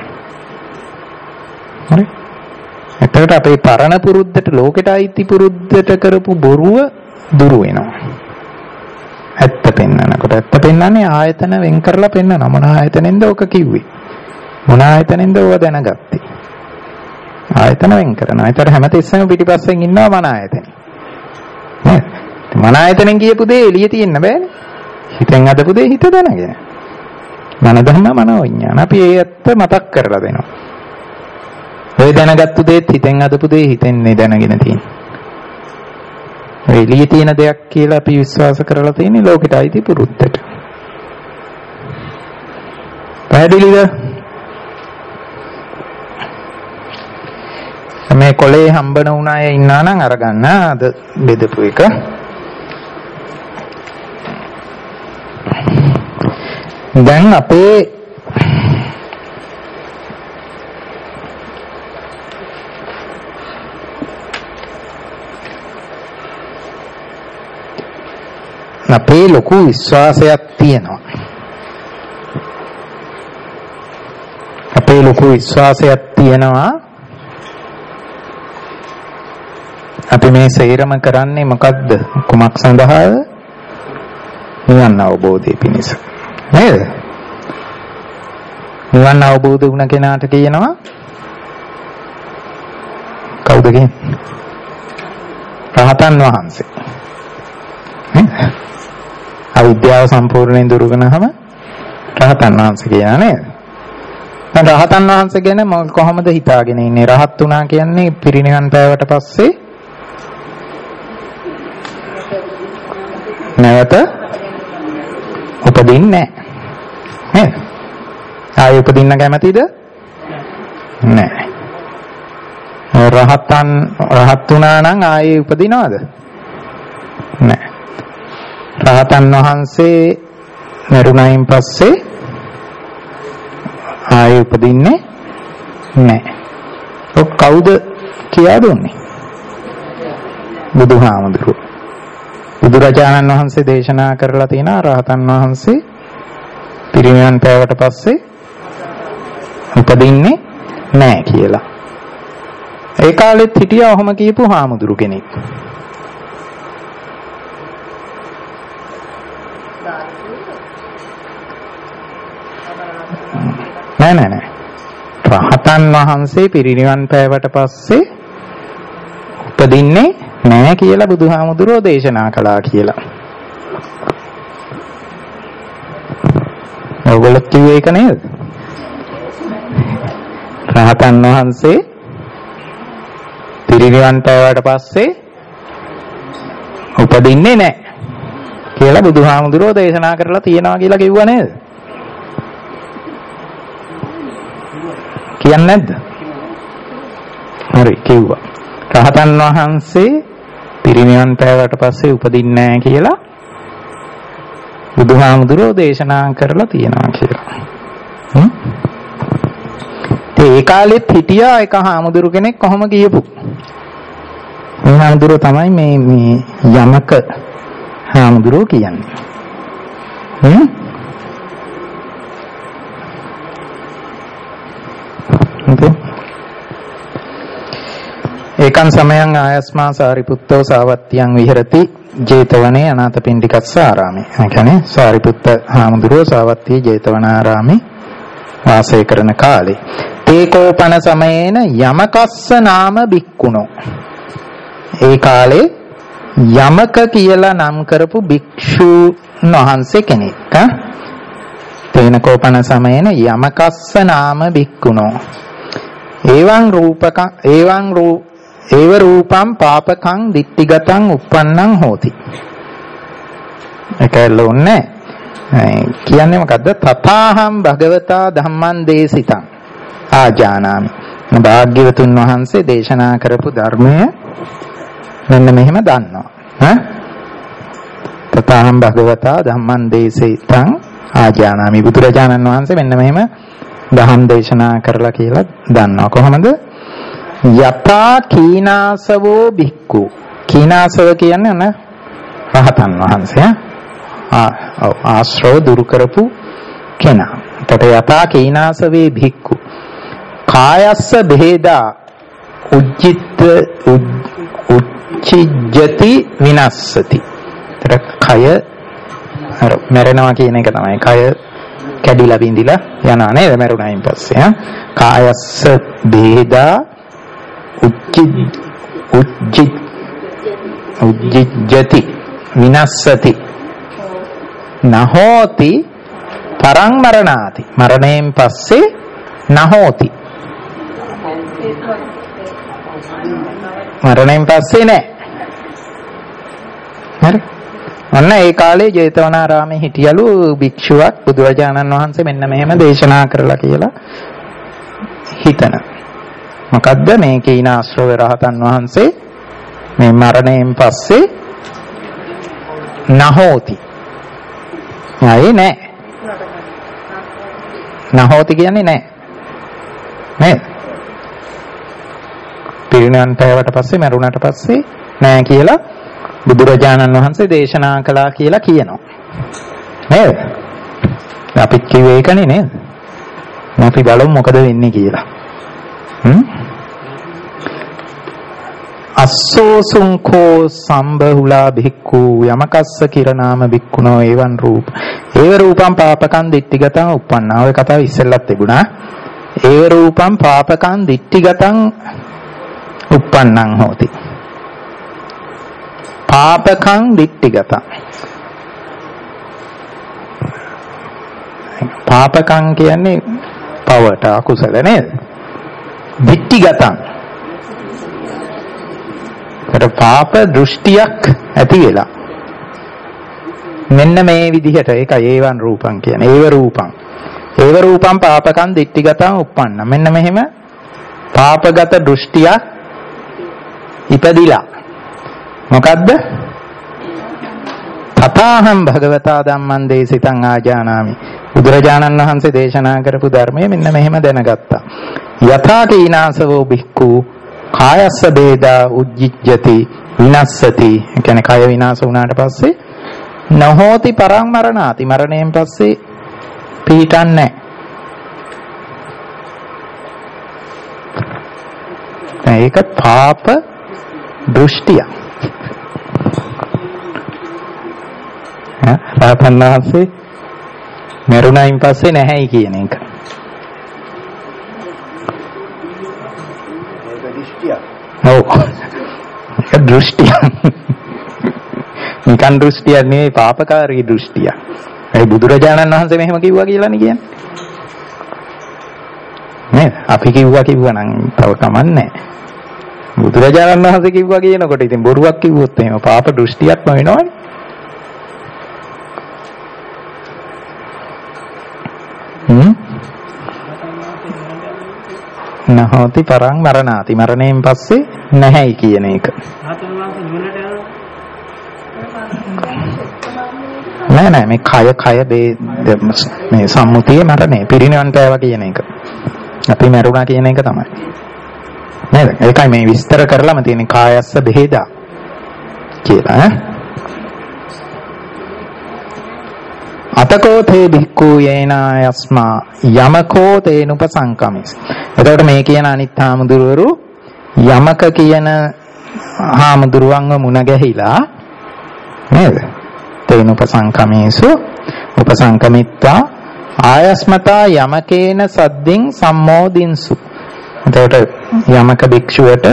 හරි? එතකොට අපේ පරණ පුරුද්දට ලෝකෙට අයිති පුරුද්දට කරපු බොරුව දුරු වෙනවා. ඇත්ත පෙන්නනකොට ඇත්ත පෙන්නන්නේ ආයතන වෙන් කරලා පෙන්නනවා. මොන ආයතනෙන්ද ඔක කිව්වේ? මොන ආයතනෙන්ද ඔව දැනගත්තේ? ආයතන වෙන් කරනවා. ඒතර හැමතිස්සෙම පිටිපස්සෙන් ඉන්නවා මන ආයතනෙ. නේද? මන ආයතනෙන් කියපු දේ එළියේ තියෙන්න බෑනේ. හිතෙන් අදපු දේ හිත දැනගෙන. මන ධර්ම මනෝ විඥාන. අපි ඒ ඇත්ත මතක් කරලා දෙනවා. ඔය දැනගත්තු දේත් හිතෙන් අදපු දේ හිතෙන්නේ දැනගෙන තියෙන්නේ. ඔය එළියේ තියෙන දෙයක් කියලා අපි විශ්වාස කරලා තියෙන්නේ ලෝකෙට අයිති පුරුද්දට. පැහැදිලිද? මේ කොලේ හම්බන වුණ අය ඉන්නා නම් අරගන්න අද බෙදපු එක. දැන් අපේ අපේ ලොකු විශ්වාසයක් තියෙනවා. අපේ ලොකු විශ්වාසයක් තියෙනවා. අපි මේ සේරම කරන්නේ මොකද්ද? කුමක් සඳහාද? නිවන් අවබෝධය පිණිස. නේද? නිවන් අවබෝධ වුණ කෙනාට කියනවා කවුද කියන්නේ? රහතන් වහන්සේ. අවිද්‍යාව සම්පූර්ණයෙන් දුරු කරනහම රහතන් වහන්සේ කියනවා නේද? දැන් රහතන් වහන්සේ ගැන මම කොහොමද හිතාගෙන ඉන්නේ? රහත් වුණා කියන්නේ පිරිනිවන් පෑවට පස්සේ නැවත උපදින්නේ නැහැ. නේද? ආයෙ උපදින්න කැමතිද? නැහැ. රහතන් රහත් වුණා නම් ආයෙ උපදිනවද? නැහැ. රහතන් වහන්සේ මරුණයින් පස්සේ ආයෙ උපදින්නේ නැහැ. ඔක් කවුද කියා දුන්නේ? බුදුහාමුදුරුවෝ. බුදුරජාණන් වහන්සේ දේශනා කරලා තියෙනවා රහතන් වහන්සේ පිරිනිවන් පෑවට පස්සේ උපදින්නේ නැහැ කියලා. ඒ කාලෙත් හිටියා ඔහොම කියපු හාමුදුරු කෙනෙක්. නෑ නෑ නෑ. රහතන් වහන්සේ පිරිනිවන් පෑවට පස්සේ උපදින්නේ නැහැ කියලා බුදුහාමුදුරෝ දේශනා කළා කියලා. ඔයගොල්ලෝ කිව්වේ ඒක නේද? රහතන් වහන්සේ පිරිනිවන් පෑවට පස්සේ උපදින්නේ නැහැ කියලා බුදුහාමුදුරෝ දේශනා කරලා තියෙනවා කියලා කිව්වා නේද? කියන්නේ නැද්ද? හරි කිව්වා. රහතන් වහන්සේ පිරිනිවන් පෑවට පස්සේ උපදින්නේ නැහැ කියලා බුදුහාමුදුරෝ දේශනා කරලා තියෙනවා කියලා. හ්ම්? ඒ කාලෙත් හිටියා එක හාමුදුරු කෙනෙක් කොහොම කියපු. මේ හාමුදුරුවෝ තමයි මේ මේ යමක හාමුදුරුවෝ කියන්නේ. හ්ම්? ඒකන් සමයං ආයස්මා සාරිපුත්තෝ සාවත්තියං විහෙරති ජේතවනේ අනාථපිණ්ඩිකස්ස ආරාමේ. ඒ කියන්නේ සාරිපුත්ත හාමුදුරුවෝ සාවත්තියේ ජේතවනාරාමේ වාසය කරන කාලේ තේකෝපන සමයේන යමකස්ස නාම බික්කුණෝ. ඒ කාලේ යමක කියලා නම් කරපු භික්ෂුන් වහන්සේ කෙනෙක්. තේනකෝපන සමයේන යමකස්ස නාම බික්කුණෝ. එවං රූපක එවං රූ ඒව රූපම් පාපකං දිට්ඨිගතං uppannං හෝති. ඒකල්ලෝන්නේ කියන්නේ මොකද්ද? තථාහං භගවතා ධම්මං දේසිතං ආජානාමි. භාග්‍යවතුන් වහන්සේ දේශනා කරපු ධර්මය මෙන්න මෙහෙම දන්නවා. ඈ තථාහං භගවතා ධම්මං දේසිතං ආජානාමි. බුදුරජාණන් වහන්සේ මෙන්න මෙහෙම දහම් දේශනා කරලා කියලා දන්නවා. කොහොමද? යතා කීනාසවෝ භික්ඛු. කීනාසව කියන්නේ න රහතන් වහන්සේ. ආ ආශ්‍රව දුරු කරපු කෙනා. එතකොට යතා කීනාසවේ භික්ඛු. කායස්ස බෙහෙදා උජ්ජිත් උච්චිජ්ජති විනස්සති. එතකොට කය අර මරණවා කියන එක තමයි. කය කැඩිලා බිඳිලා යනවා නේද? මරුණයින් පස්සේ. කායස්ස බෙහෙදා උච්චි උච්චි උජ්ජිජ්ජති විනස්සති නහෝති පරං මරණාති. මරණයෙන් පස්සේ නහෝති. මරණයෙන් පස්සේ නෑ. හරි. අන්න ඒ කාලේ ජේතවනාරාමේ හිටියලු භික්ෂුවක් බුදුරජාණන් වහන්සේ මෙන්න මෙහෙම දේශනා කරලා කියලා හිතන. මොකද්ද මේ කීනාශ්‍රව රහතන් වහන්සේ මේ මරණයෙන් පස්සේ නහෝති. ආයේ නෑ. නහෝති කියන්නේ නෑ. නේද? පිරිනිවන් පෑවට පස්සේ මරුණට පස්සේ නෑ කියලා බුදුරජාණන් වහන්සේ දේශනා කළා කියලා කියනවා. නේද? අපි කිව්වේ ඒකනේ නේද? අපි බලමු මොකද වෙන්නේ කියලා. හ්ම්? අස්සෝසුංකෝ සම්බහුලා භික්ඛු යමකස්ස කිරණාම භික්ඛුනෝ එවං රූප. ඒව රූපං පාපකං දිට්ඨිගතං uppannā. ඔය කතාව ඉස්සෙල්ලත් තිබුණා. ඒව රූපං පාපකං දිට්ඨිගතං uppannං හෝති. පාපකං දිට්ඨිගතං. පාපකං කියන්නේ පවට අකුසල නේද? දිට්ඨිගතං. ඒකට පාප දෘෂ්ටියක් ඇති වෙලා. මෙන්න මේ විදිහට ඒකයි ඒවන් රූපං කියන්නේ. ඒව රූපං. ඒව රූපං පාපකං දිට්ඨිගතං uppන්න. මෙන්න මෙහෙම පාපගත දෘෂ්ටියක් ඉපදිලා. මොකද්ද? තථාහං භගවතා ධම්මං දේසිතං ආජානාමි. බුදුරජාණන් වහන්සේ දේශනා කරපු ධර්මය මෙන්න මෙහෙම දැනගත්තා. යථා කීනාසවෝ භික්ඛු කායස්ස බේදා උජ්ජිජ්ජති විනස්සති. ඒ කියන්නේ කය විනාශ වුණාට පස්සේ නහෝති පරං මරණාති. මරණයෙන් පස්සේ පිහිටන්නේ නැහැ. ඒක පාප දෘෂ්ටිය. රහතන් වහන්සේ මරුණයින් පස්සේ නැහැයි කියන එක. ඒක දෘෂ්ටිය. ඔව්. ඒක දෘෂ්ටිය. නිකන් දෘෂ්ටියක් නෙවෙයි පාපකාරී දෘෂ්ටියක්. ඒ බුදුරජාණන් වහන්සේ මෙහෙම කිව්වා කියලානේ කියන්නේ. නේද? අපි කිව්වා කිව්වා නම් තව කමන්නේ නැහැ. බුදුරජාණන් වහන්සේ කිව්වා කියනකොට ඉතින් බොරුවක් කිව්වොත් එහෙම පාප දෘෂ්ටියක්ම වෙනවනේ. හ්ම්? නහෝති පරං මරණාති. මරණයෙන් පස්සේ නැහැයි කියන එක. නෑ නෑ මේ කය කය මේ සම්මුතියේ මරණය පිරිනිවන් පෑවා කියන එක. අපි මරුණා කියන එක තමයි. නේද? ඒකයි මේ විස්තර කරලාම තියෙන්නේ කායස්ස බෙහෙදා කියලා ඈ. අතකෝ තේ භික්ඛු යේනායස්මා යමකෝ තේනුපසංකමිස්. එතකොට මේ කියන අනිත් හාමුදුරුවරු යමක කියන හාමුදුරුවන්ව මුණ ගැහිලා නේද? තේනුපසංකමේසු උපසංකමිත්වා ආයස්මතා යමකේන සද්දින් සම්මෝදින්සු. එතකොට යමක භික්ෂුවට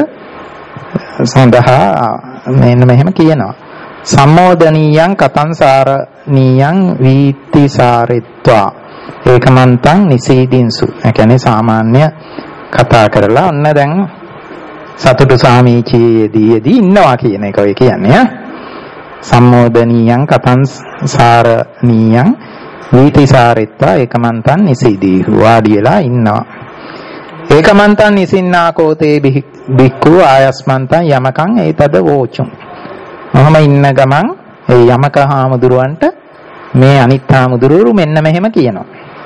සඳහා මෙන්න මෙහෙම කියනවා. සම්මෝදනීයං කතං සාරණීයං වීතිසාරිත්වා ඒකමන්තං නිසීදින්සු. ඒ කියන්නේ සාමාන්‍ය කතා කරලා ඔන්න දැන් සතුටු සාමීචියේදී ඉන්නවා කියන එක ඔය කියන්නේ. සම්මෝදනීයං කතං සාරණීයං වීතිසාරිත්වා ඒකමන්තං නිසීදී. වාඩි වෙලා ඉන්නවා. ඒකමන්තං නිසින්නා කෝතේ බික්ඛු ආයස්මන්තං යමකං ඒතද වෝචුම්. මම ඉන්න ගමන් ඒ යමක හාමුදුරුවන්ට මේ අනිත් හාමුදුරුවරු මෙන්න මෙහෙම කියනවා.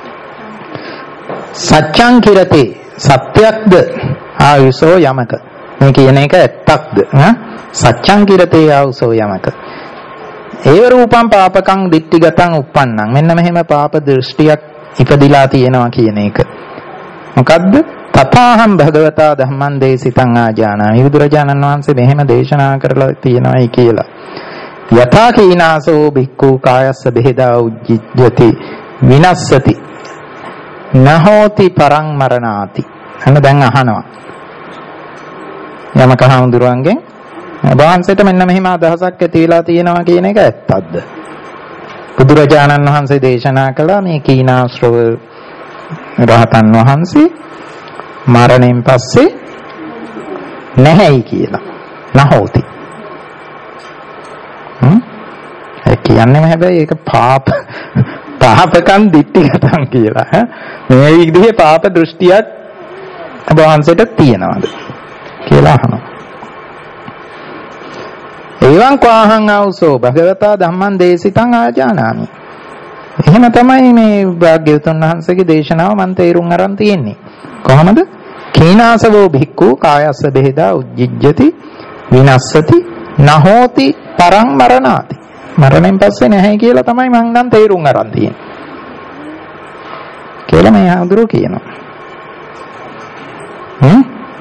සත්‍යං කිරතේ සත්‍යක්ද ආයුසෝ යමක. මේ කියන එක ඇත්තක්ද? සත්‍යං කිරතේ ආයුසෝ යමක. ඒව රූපං පාපකං දිට්ඨිගතං uppannං. මෙන්න මෙහෙම පාප දෘෂ්ටියක් ඉපදිලා තියෙනවා කියන එක. මොකද්ද? තථාහං භගවතා ධම්මං දේසිතං ආජානාමි. බුදුරජාණන් වහන්සේ මෙහෙම දේශනා කරලා තියෙනවායි කියලා. යථා කීනාසෝ භික්ඛු කායස්ස බෙහෙදා උජ්ජති විනස්සති නහෝති පරං මරණාති. අන්න දැන් අහනවා යමක හාමුදුරුවන්ගෙන් වහන්සේට මෙන්න මෙහෙම අදහසක් ඇති වෙලා තියෙනවා කියන එක ඇත්තක්ද? බුදුරජාණන් වහන්සේ දේශනා කළා මේ කීනාශ්‍රව රහතන් වහන්සේ මරණයෙන් පස්සේ නැහැයි කියලා. නහෝති. හ්ම්? ඒ කියන්නේම හැබැයි ඒක පාප පාපකම් දිට්ඨිගතම් කියලා. ඈ මේ විදිහේ පාප දෘෂ්ටියක් වහන්සේට තියනවාද කියලා අහනවා. එවං කෝහං ආවසෝ භගවතා ධම්මං දේසිතං ආජානාමි. එහෙම තමයි මේ භාග්‍යවතුන් වහන්සේගේ දේශනාව මම තේරුම් අරන් තියෙන්නේ. කොහොමද? කීනාසවෝ භික්ඛු කායස්ස බෙහෙදා උජ්ජිජ්ජති විනස්සති නහෝති පරං මරණාති. මරණයෙන් පස්සේ නැහැ කියලා තමයි මම නම් තේරුම් අරන් තියෙන්නේ. කියලා මේ හඳුරු කියනවා. හ්ම්?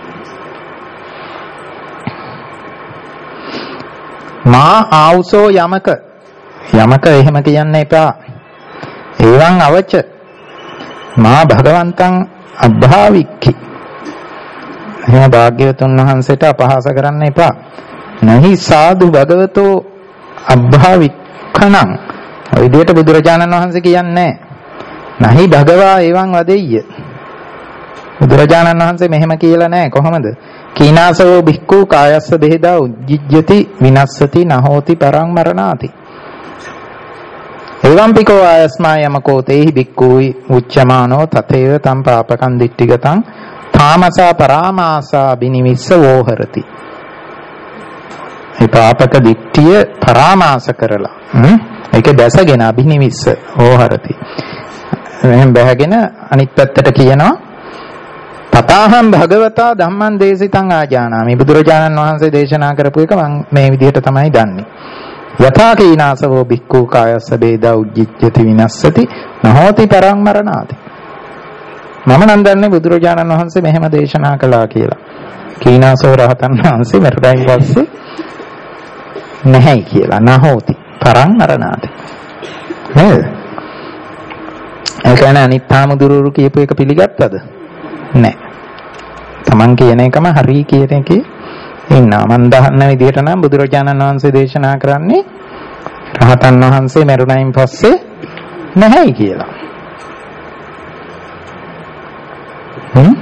මා ආවුසෝ යමක යමක එහෙම කියන්න එපා. එවං අවච මා භගවන්තං අභාවික්ඛි. එහෙම භාග්‍යවතුන් වහන්සේට අපහාස කරන්න එපා. නහි සාදු භගවතෝ අභාවික්ඛණං. ඔය විදිහට බුදුරජාණන් වහන්සේ කියන්නේ නැහැ. නහි භගවා එවං වදෙය්‍ය. බුදුරජාණන් වහන්සේ මෙහෙම කියලා නැහැ. කොහොමද? කීනාසවෝ භික්ඛු කායස්ස බෙහෙදා උජ්ජිජ්ජති විනස්සති නහෝති පරං මරණාති. එවං පිකෝ ආයස්මා යමකෝ තේහි භික්ඛූයි උච්චමානෝ තතේව තම් පාපකං දිට්ඨිගතං තාමසා පරාමාසා බිනිවිස්ස වෝහරති. මේ පාපක දිට්ඨිය පරාමාස කරලා හ්ම් ඒක දැසගෙන අබිනිවිස්ස වෝහරති. එහෙන් බහගෙන අනිත් පැත්තට කියනවා තථාහං භගවතා ධම්මං දේසිතං ආජානාමි. බුදුරජාණන් වහන්සේ දේශනා කරපු එක මම මේ විදිහට තමයි දන්නේ. යථා කීනාසවෝ භික්ඛු කායස්ස බේදා උජ්ජිජ්ජති විනස්සති නහෝති පරං මරණාති. මම නම් දන්නේ බුදුරජාණන් වහන්සේ මෙහෙම දේශනා කළා කියලා. කීනාසෝ රහතන් වහන්සේ මරුණයින් පස්සේ නැහැ කියලා. නහෝති පරං මරණාති. නේද? ඒ කියන්නේ අනිත් හාමුදුරුවෝ කියපු එක පිළිගත්තද? නැහැ. Taman කියන එකම හරි කියන එකේ ඉන්නවා. මම දහන්න විදිහට නම් බුදුරජාණන් වහන්සේ දේශනා කරන්නේ රහතන් වහන්සේ මරුණයින් පස්සේ නැහැයි කියලා. හ්ම්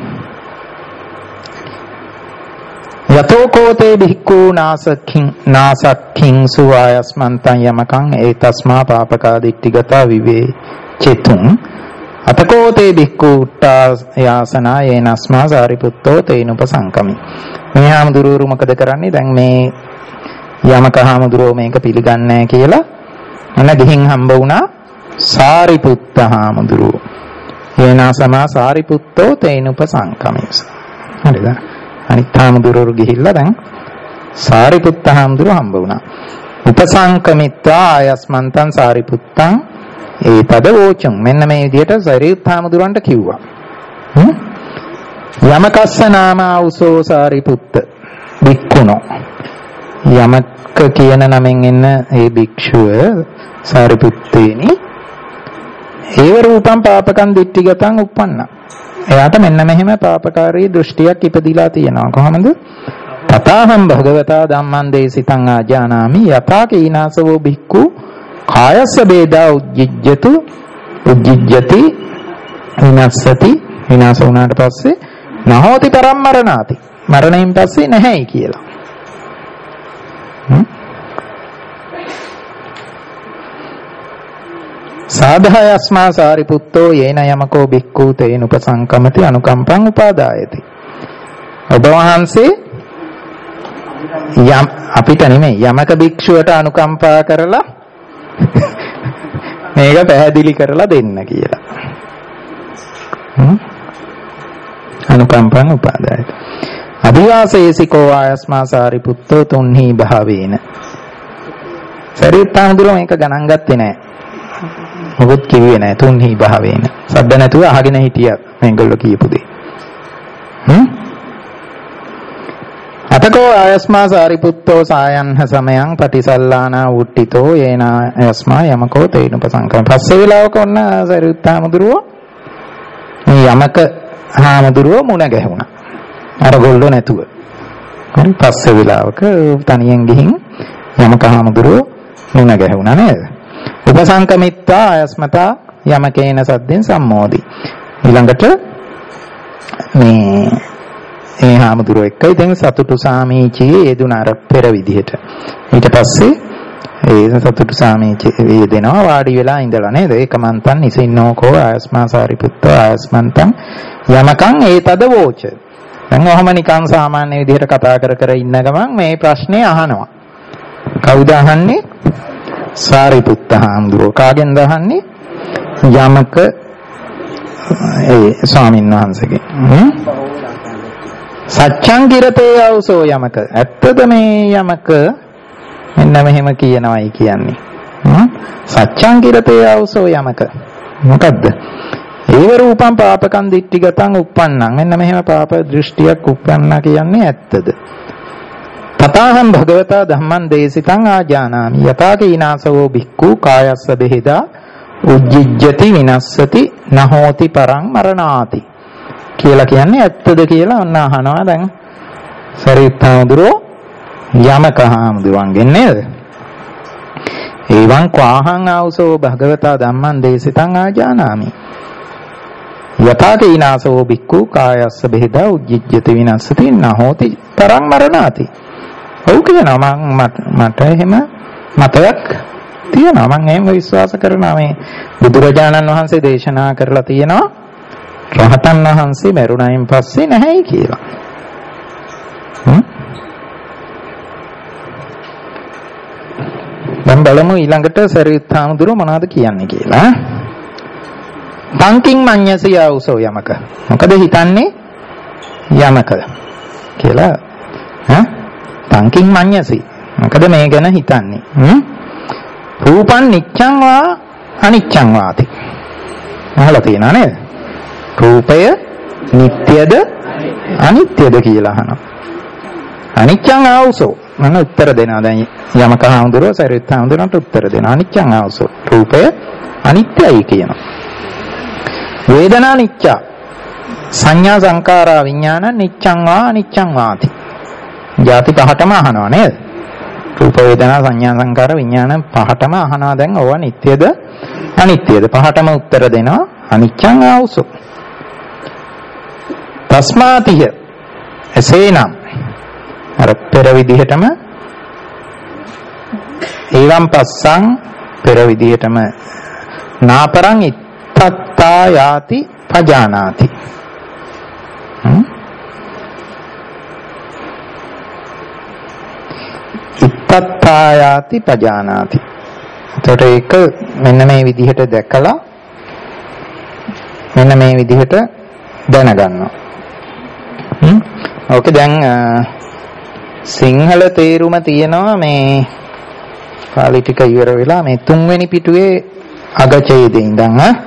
යතෝ කෝතේ භික්ඛු නාසක්ඛින් නාසක්ඛින් සුවායස්මන්තං යමකං ඒතස්මා පාපකා දිට්ඨිගතා විවේ චෙතුං අතකෝතේ භික්ඛු උට්ඨායාසනා යේනස්මා සාරිපුත්තෝ තේනුපසංකමි. මේ හාමුදුරුවෝ මොකද කරන්නේ? දැන් මේ යමක හාමුදුරුවෝ මේක පිළිගන්නේ නැහැ කියලා අන්න ගිහින් හම්බ වුණා සාරිපුත්ත හාමුදුරුවෝ. යේනස්මා සාරිපුත්තෝ තේනුපසංකමි. හරිද? අනිත් හාමුදුරුවෝ ගිහිල්ලා දැන් සාරිපුත්ත හාමුදුරුවෝ හම්බ වුණා. උපසංකමිත්වා ආයස්මන්තං සාරිපුත්තං ඒ පද වෝචං. මෙන්න මේ විදිහට සාරිපුත්ත හාමුදුරුවන්ට කිව්වා. හ්ම් යමකස්ස නාම ආවුසෝ සාරිපුත්ත භික්ඛුනෝ. යමක කියන නමෙන් එන්න ඒ භික්ෂුව සාරිපුත්තේනි ඒව රූපං පාපකං දිට්ඨිගතං uppannā. එයාට මෙන්න මෙහෙම පාපකාරී දෘෂ්ටියක් ඉපදිලා තියෙනවා. කොහොමද? තථාහං භගවතා ධම්මං දේසිතං ආජානාමි යථා කීනාසවෝ භික්ඛු කායස්ස බේදා උජ්ජිජ්ජතු උජ්ජිජ්ජති විනස්සති. විනාශ වුණාට පස්සේ නහෝති පරම් මරණාති. මරණයෙන් පස්සේ නැහැයි කියලා. සාධායස්මා සාරිපුත්තෝ යේන යමකෝ භික්ඛු තේන උපසංකමති අනුකම්පං උපාදායති. ඔබ වහන්සේ යම් අපිට නෙමෙයි යමක භික්ෂුවට අනුකම්පා කරලා මේක පැහැදිලි කරලා දෙන්න කියලා. අනුකම්පං උපාදායති. අභිවාසේසිකෝ ආයස්මා සාරිපුත්තෝ තුන්හි භාවේන. සරියුත්තාමුදුර මේක ගණන් ගත්තේ නැහැ. මොකොත් කිව්වේ නැහැ තුන්හි භාවේන. සද්ද නැතුව අහගෙන හිටියා මේගොල්ලෝ කියපු දේ. හ්ම් අතකෝ ආයස්මා සාරිපුත්තෝ සායන්හ සමයං පටිසල්ලානා උට්ටිතෝ යේන ආයස්මා යමකෝ තේනුපසංකම. පස්සේ වෙලාවක ඔන්න සරියුත්තාමුදුරෝ මේ යමක හාමුදුරුවෝ මුණ ගැහුණා. අර ගොල්ලෝ නැතුව. හරි පස්සේ වෙලාවක තනියෙන් ගිහින් යමක හාමුදුරුවෝ මුණ ගැහුණා නේද? උපසංකමිත්වා ආයස්මතා යමකේන සද්දෙන් සම්මෝදි. ඊළඟට මේ ඒ හාමුදුරුවෝ එක්ක ඉතින් සතුටු සාමීචියේ යෙදුණා අර පෙර විදිහට. ඊට පස්සේ ඒ සතුටු සාමීචියේ යෙදෙනවා වාඩි වෙලා ඉඳලා නේද? ඒකමන්තං නිසින්නෝකෝ ආයස්මා සාරිපුත්ත ආයස්මන්තං යමකං ඒතද වෝච. දැන් ඔහම නිකන් සාමාන්‍ය විදිහට කතා කර කර ඉන්න ගමන් මේ ප්‍රශ්නේ අහනවා. කවුද අහන්නේ? සාරිපුත්ත හාමුදුරුවෝ. කාගෙන්ද අහන්නේ? යමක ඒ ස්වාමීන් වහන්සේගෙන්. සච්ඡං කිරතේ අවසෝ යමක. ඇත්තද මේ යමක මෙන්න මෙහෙම කියනවායි කියන්නේ. සච්ඡං කිරතේ අවසෝ යමක. මොකද්ද? ඒව රූපං පාපකං දිට්ඨිගතං uppannං. මෙන්න මෙහෙම පාප දෘෂ්ටියක් uppන්නා කියන්නේ ඇත්තද? තථාහං භගවතා ධම්මං දේසිතං ආජානාමි යථා කීනාසවෝ භික්ඛු කායස්ස බෙහෙදා උජ්ජිජ්ජති විනස්සති නහෝති පරං මරණාති කියලා කියන්නේ ඇත්තද කියලා ඔන්න අහනවා දැන් සරියුත් හාමුදුරුවෝ යමක හාමුදුරුවන්ගෙන් නේද? එවං කවාහං ආවසෝ භගවතා ධම්මං දේසිතං ආජානාමි යථා කීනාසවෝ භික්ඛු කායස්ස බෙහෙදා උජ්ජිජ්ජති විනස්සති නහෝති පරං මරණාති. ඔව් කියනවා මම මට එහෙම මතයක් තියෙනවා. මම එහෙම විශ්වාස කරනවා මේ බුදුරජාණන් වහන්සේ දේශනා කරලා තියෙනවා රහතන් වහන්සේ මරුණයින් පස්සේ නැහැයි කියලා. හ්ම් දැන් බලමු ඊළඟට සරියුත් හාමුදුරුවෝ මොනවද කියන්නේ කියලා. තංකින් මඤ්ඤසී ආවුසෝ යමක. මොකද හිතන්නේ යමක කියලා. හා තංකින් මඤ්ඤසී. මොකද මේ ගැන හිතන්නේ? හ්ම් රූපං නිච්ඡං වා අනිච්ඡං වාති. අහලා තියෙනා නේද? රූපය නිට්ටයද අනිත්‍යද කියලා අහනවා. අනිච්චං ආවුසෝ මම උත්තර දෙනවා. දැන් යමක හඳුරෝ සරියුත් හඳුරනට උත්තර දෙනවා. අනිච්චං ආවුසෝ රූපය අනිත්‍යයි කියනවා. වේදනා නිච්චා සංඥා සංකාරා විඥාන නිච්චං වා අනිච්චං වාති. ಜಾති පහටම අහනවා නේද? රූප වේදනා සංඥා සංකාර විඥාන පහටම අහනවා. දැන් ඕවා නිට්ටයද අනිත්‍යද? පහටම උත්තර දෙනවා. අනිච්චං ආවුසෝ. තස්මාතිය එසේනම් අර පෙර විදිහටම ඒවම් පස්සං පෙර විදිහටම නාපරං ඉත්තත්තා යාති පජානාති. ඉත්තත්තා යාති පජානාති. එතකොට ඒක මෙන්න මේ විදිහට දැකලා මෙන්න මේ විදිහට දැනගන්නවා. හ්ම් ඕකේ දැන් සිංහල තේරුම තියෙනවා මේ පාලි ටික ඉවර වෙලා මේ තුන්වෙනි පිටුවේ අග ඡේදේ ඉඳන් ආ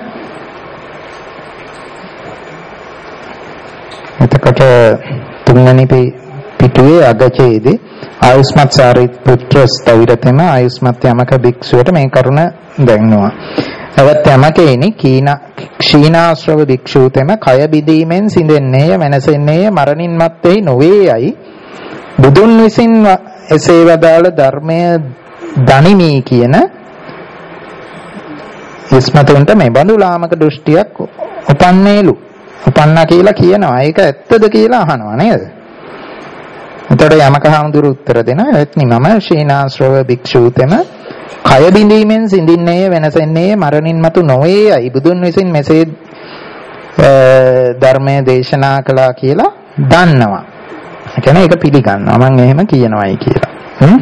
එතකොට තුන්වෙනි පිටුවේ අග ඡේදේ ආයුෂ්මත් සාරිපුත්‍ර ස්තවිරතම ආයුෂ්මත් යමක භික්ෂුවට මේ කරුණ දැක්නවා. එවත් යමකේනි කීන ක්ෂීණාශ්‍රව භික්ෂූතෙම කය බිදීමෙන් සිඳෙන්නේය වෙනසෙන්නේය මරණින් මත්තේ නොවේයයි බුදුන් විසින් එසේ වදාළ ධර්මය දනිමි කියන ඉස්මතුන්ට මේ බඳු ලාමක දෘෂ්ටියක් උපන්නේලු. උපන්නා කියලා කියනවා. ඒක ඇත්තද කියලා අහනවා නේද? එතකොට යමක හඳුරු උත්තර දෙනවා. එත්නි මම ක්ෂීණාශ්‍රව භික්ෂූතෙම කය බිඳීමෙන් සිඳින්නේය වෙනසෙන්නේය මරණින් මතු නොවේයයි බුදුන් විසින් මෙසේ ධර්මයේ දේශනා කළා කියලා දන්නවා. ඒ කියන්නේ ඒක පිළිගන්නවා. මම එහෙම කියනවායි කියලා. හ්ම්.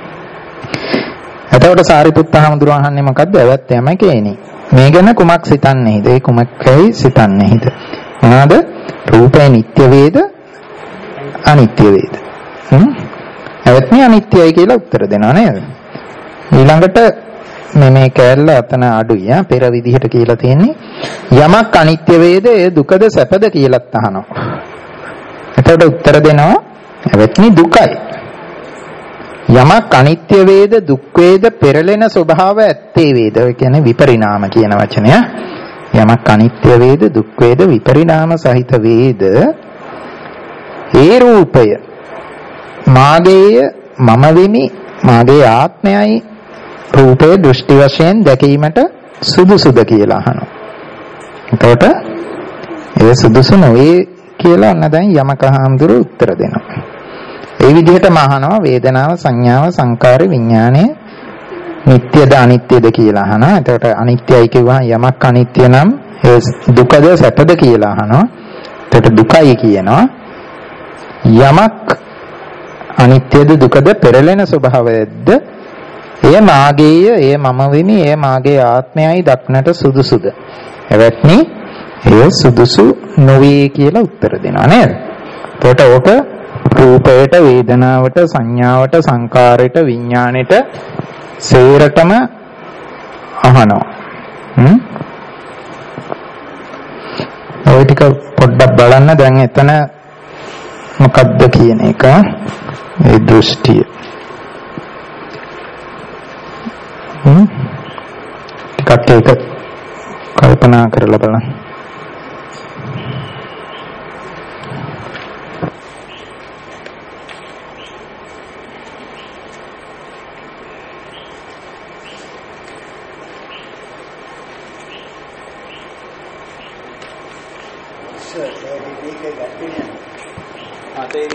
එතකොට සාරිපුත්ත හඳුරු අහන්නේ මොකද්ද? එවත් යමකේනි. මේ ගැන කුමක් සිතන්නේද? ඒ කුමක්යි සිතන්නේද? මොනවාද? රූපේ නිට්ටය වේද? අනිත්‍ය වේද? හ්ම්. එවත්නි අනිත්‍යයි කියලා උත්තර දෙනවා නේද? ඊළඟට මේ මේ කැලල අතන අඩුයි ආ පෙර විදිහට කියලා තියෙන්නේ යමක් අනිත්‍ය වේද ඒ දුකද සැපද කියලාත් අහනවා. එතකොට උත්තර දෙනවා එවත්නි දුකයි. යමක් අනිත්‍ය වේද දුක් වේද පෙරලෙන ස්වභාව ඇත්තේ වේද. ඒ කියන්නේ විපරිණාම කියන වචනය. යමක් අනිත්‍ය වේද දුක් වේද විපරිණාම සහිත වේද ඒ රූපය මාගේය මම වෙමි මාගේ ආත්මයයි රූපේ දෘෂ්ටි වශයෙන් දැකීමට සුදුසුද කියලා අහනවා. එතකොට ඒ සුදුසු නොවේ කියලා අන්න දැන් යමක හඳුරු උත්තර දෙනවා. ඒ විදිහටම අහනවා වේදනාව සංඥාව සංකාර විඥානය නිට්ටයද අනිත්‍යද කියලා අහනවා. එතකොට අනිත්‍යයි කියවහම යමක් අනිත්‍ය නම් ඒ දුකද සැපද කියලා අහනවා. එතකොට දුකයි කියනවා. යමක් අනිත්‍යද දුකද පෙරලෙන ස්වභාවයද එය මාගේය එය මම වෙමි එය මාගේ ආත්මයයි දක්නට සුදුසුද. එවත්නි එය සුදුසු නොවේ කියලා උත්තර දෙනවා නේද? එතකොට ඕක රූපයට වේදනාවට සංඥාවට සංකාරයට විඥාණයට සේරටම අහනවා. හ්ම් ඔය ටික පොඩ්ඩක් බලන්න දැන් එතන මොකද්ද කියන එක ඒ දෘෂ්ටිය. හ්ම් ටිකක් ඒක කල්පනා කරලා බලන්න.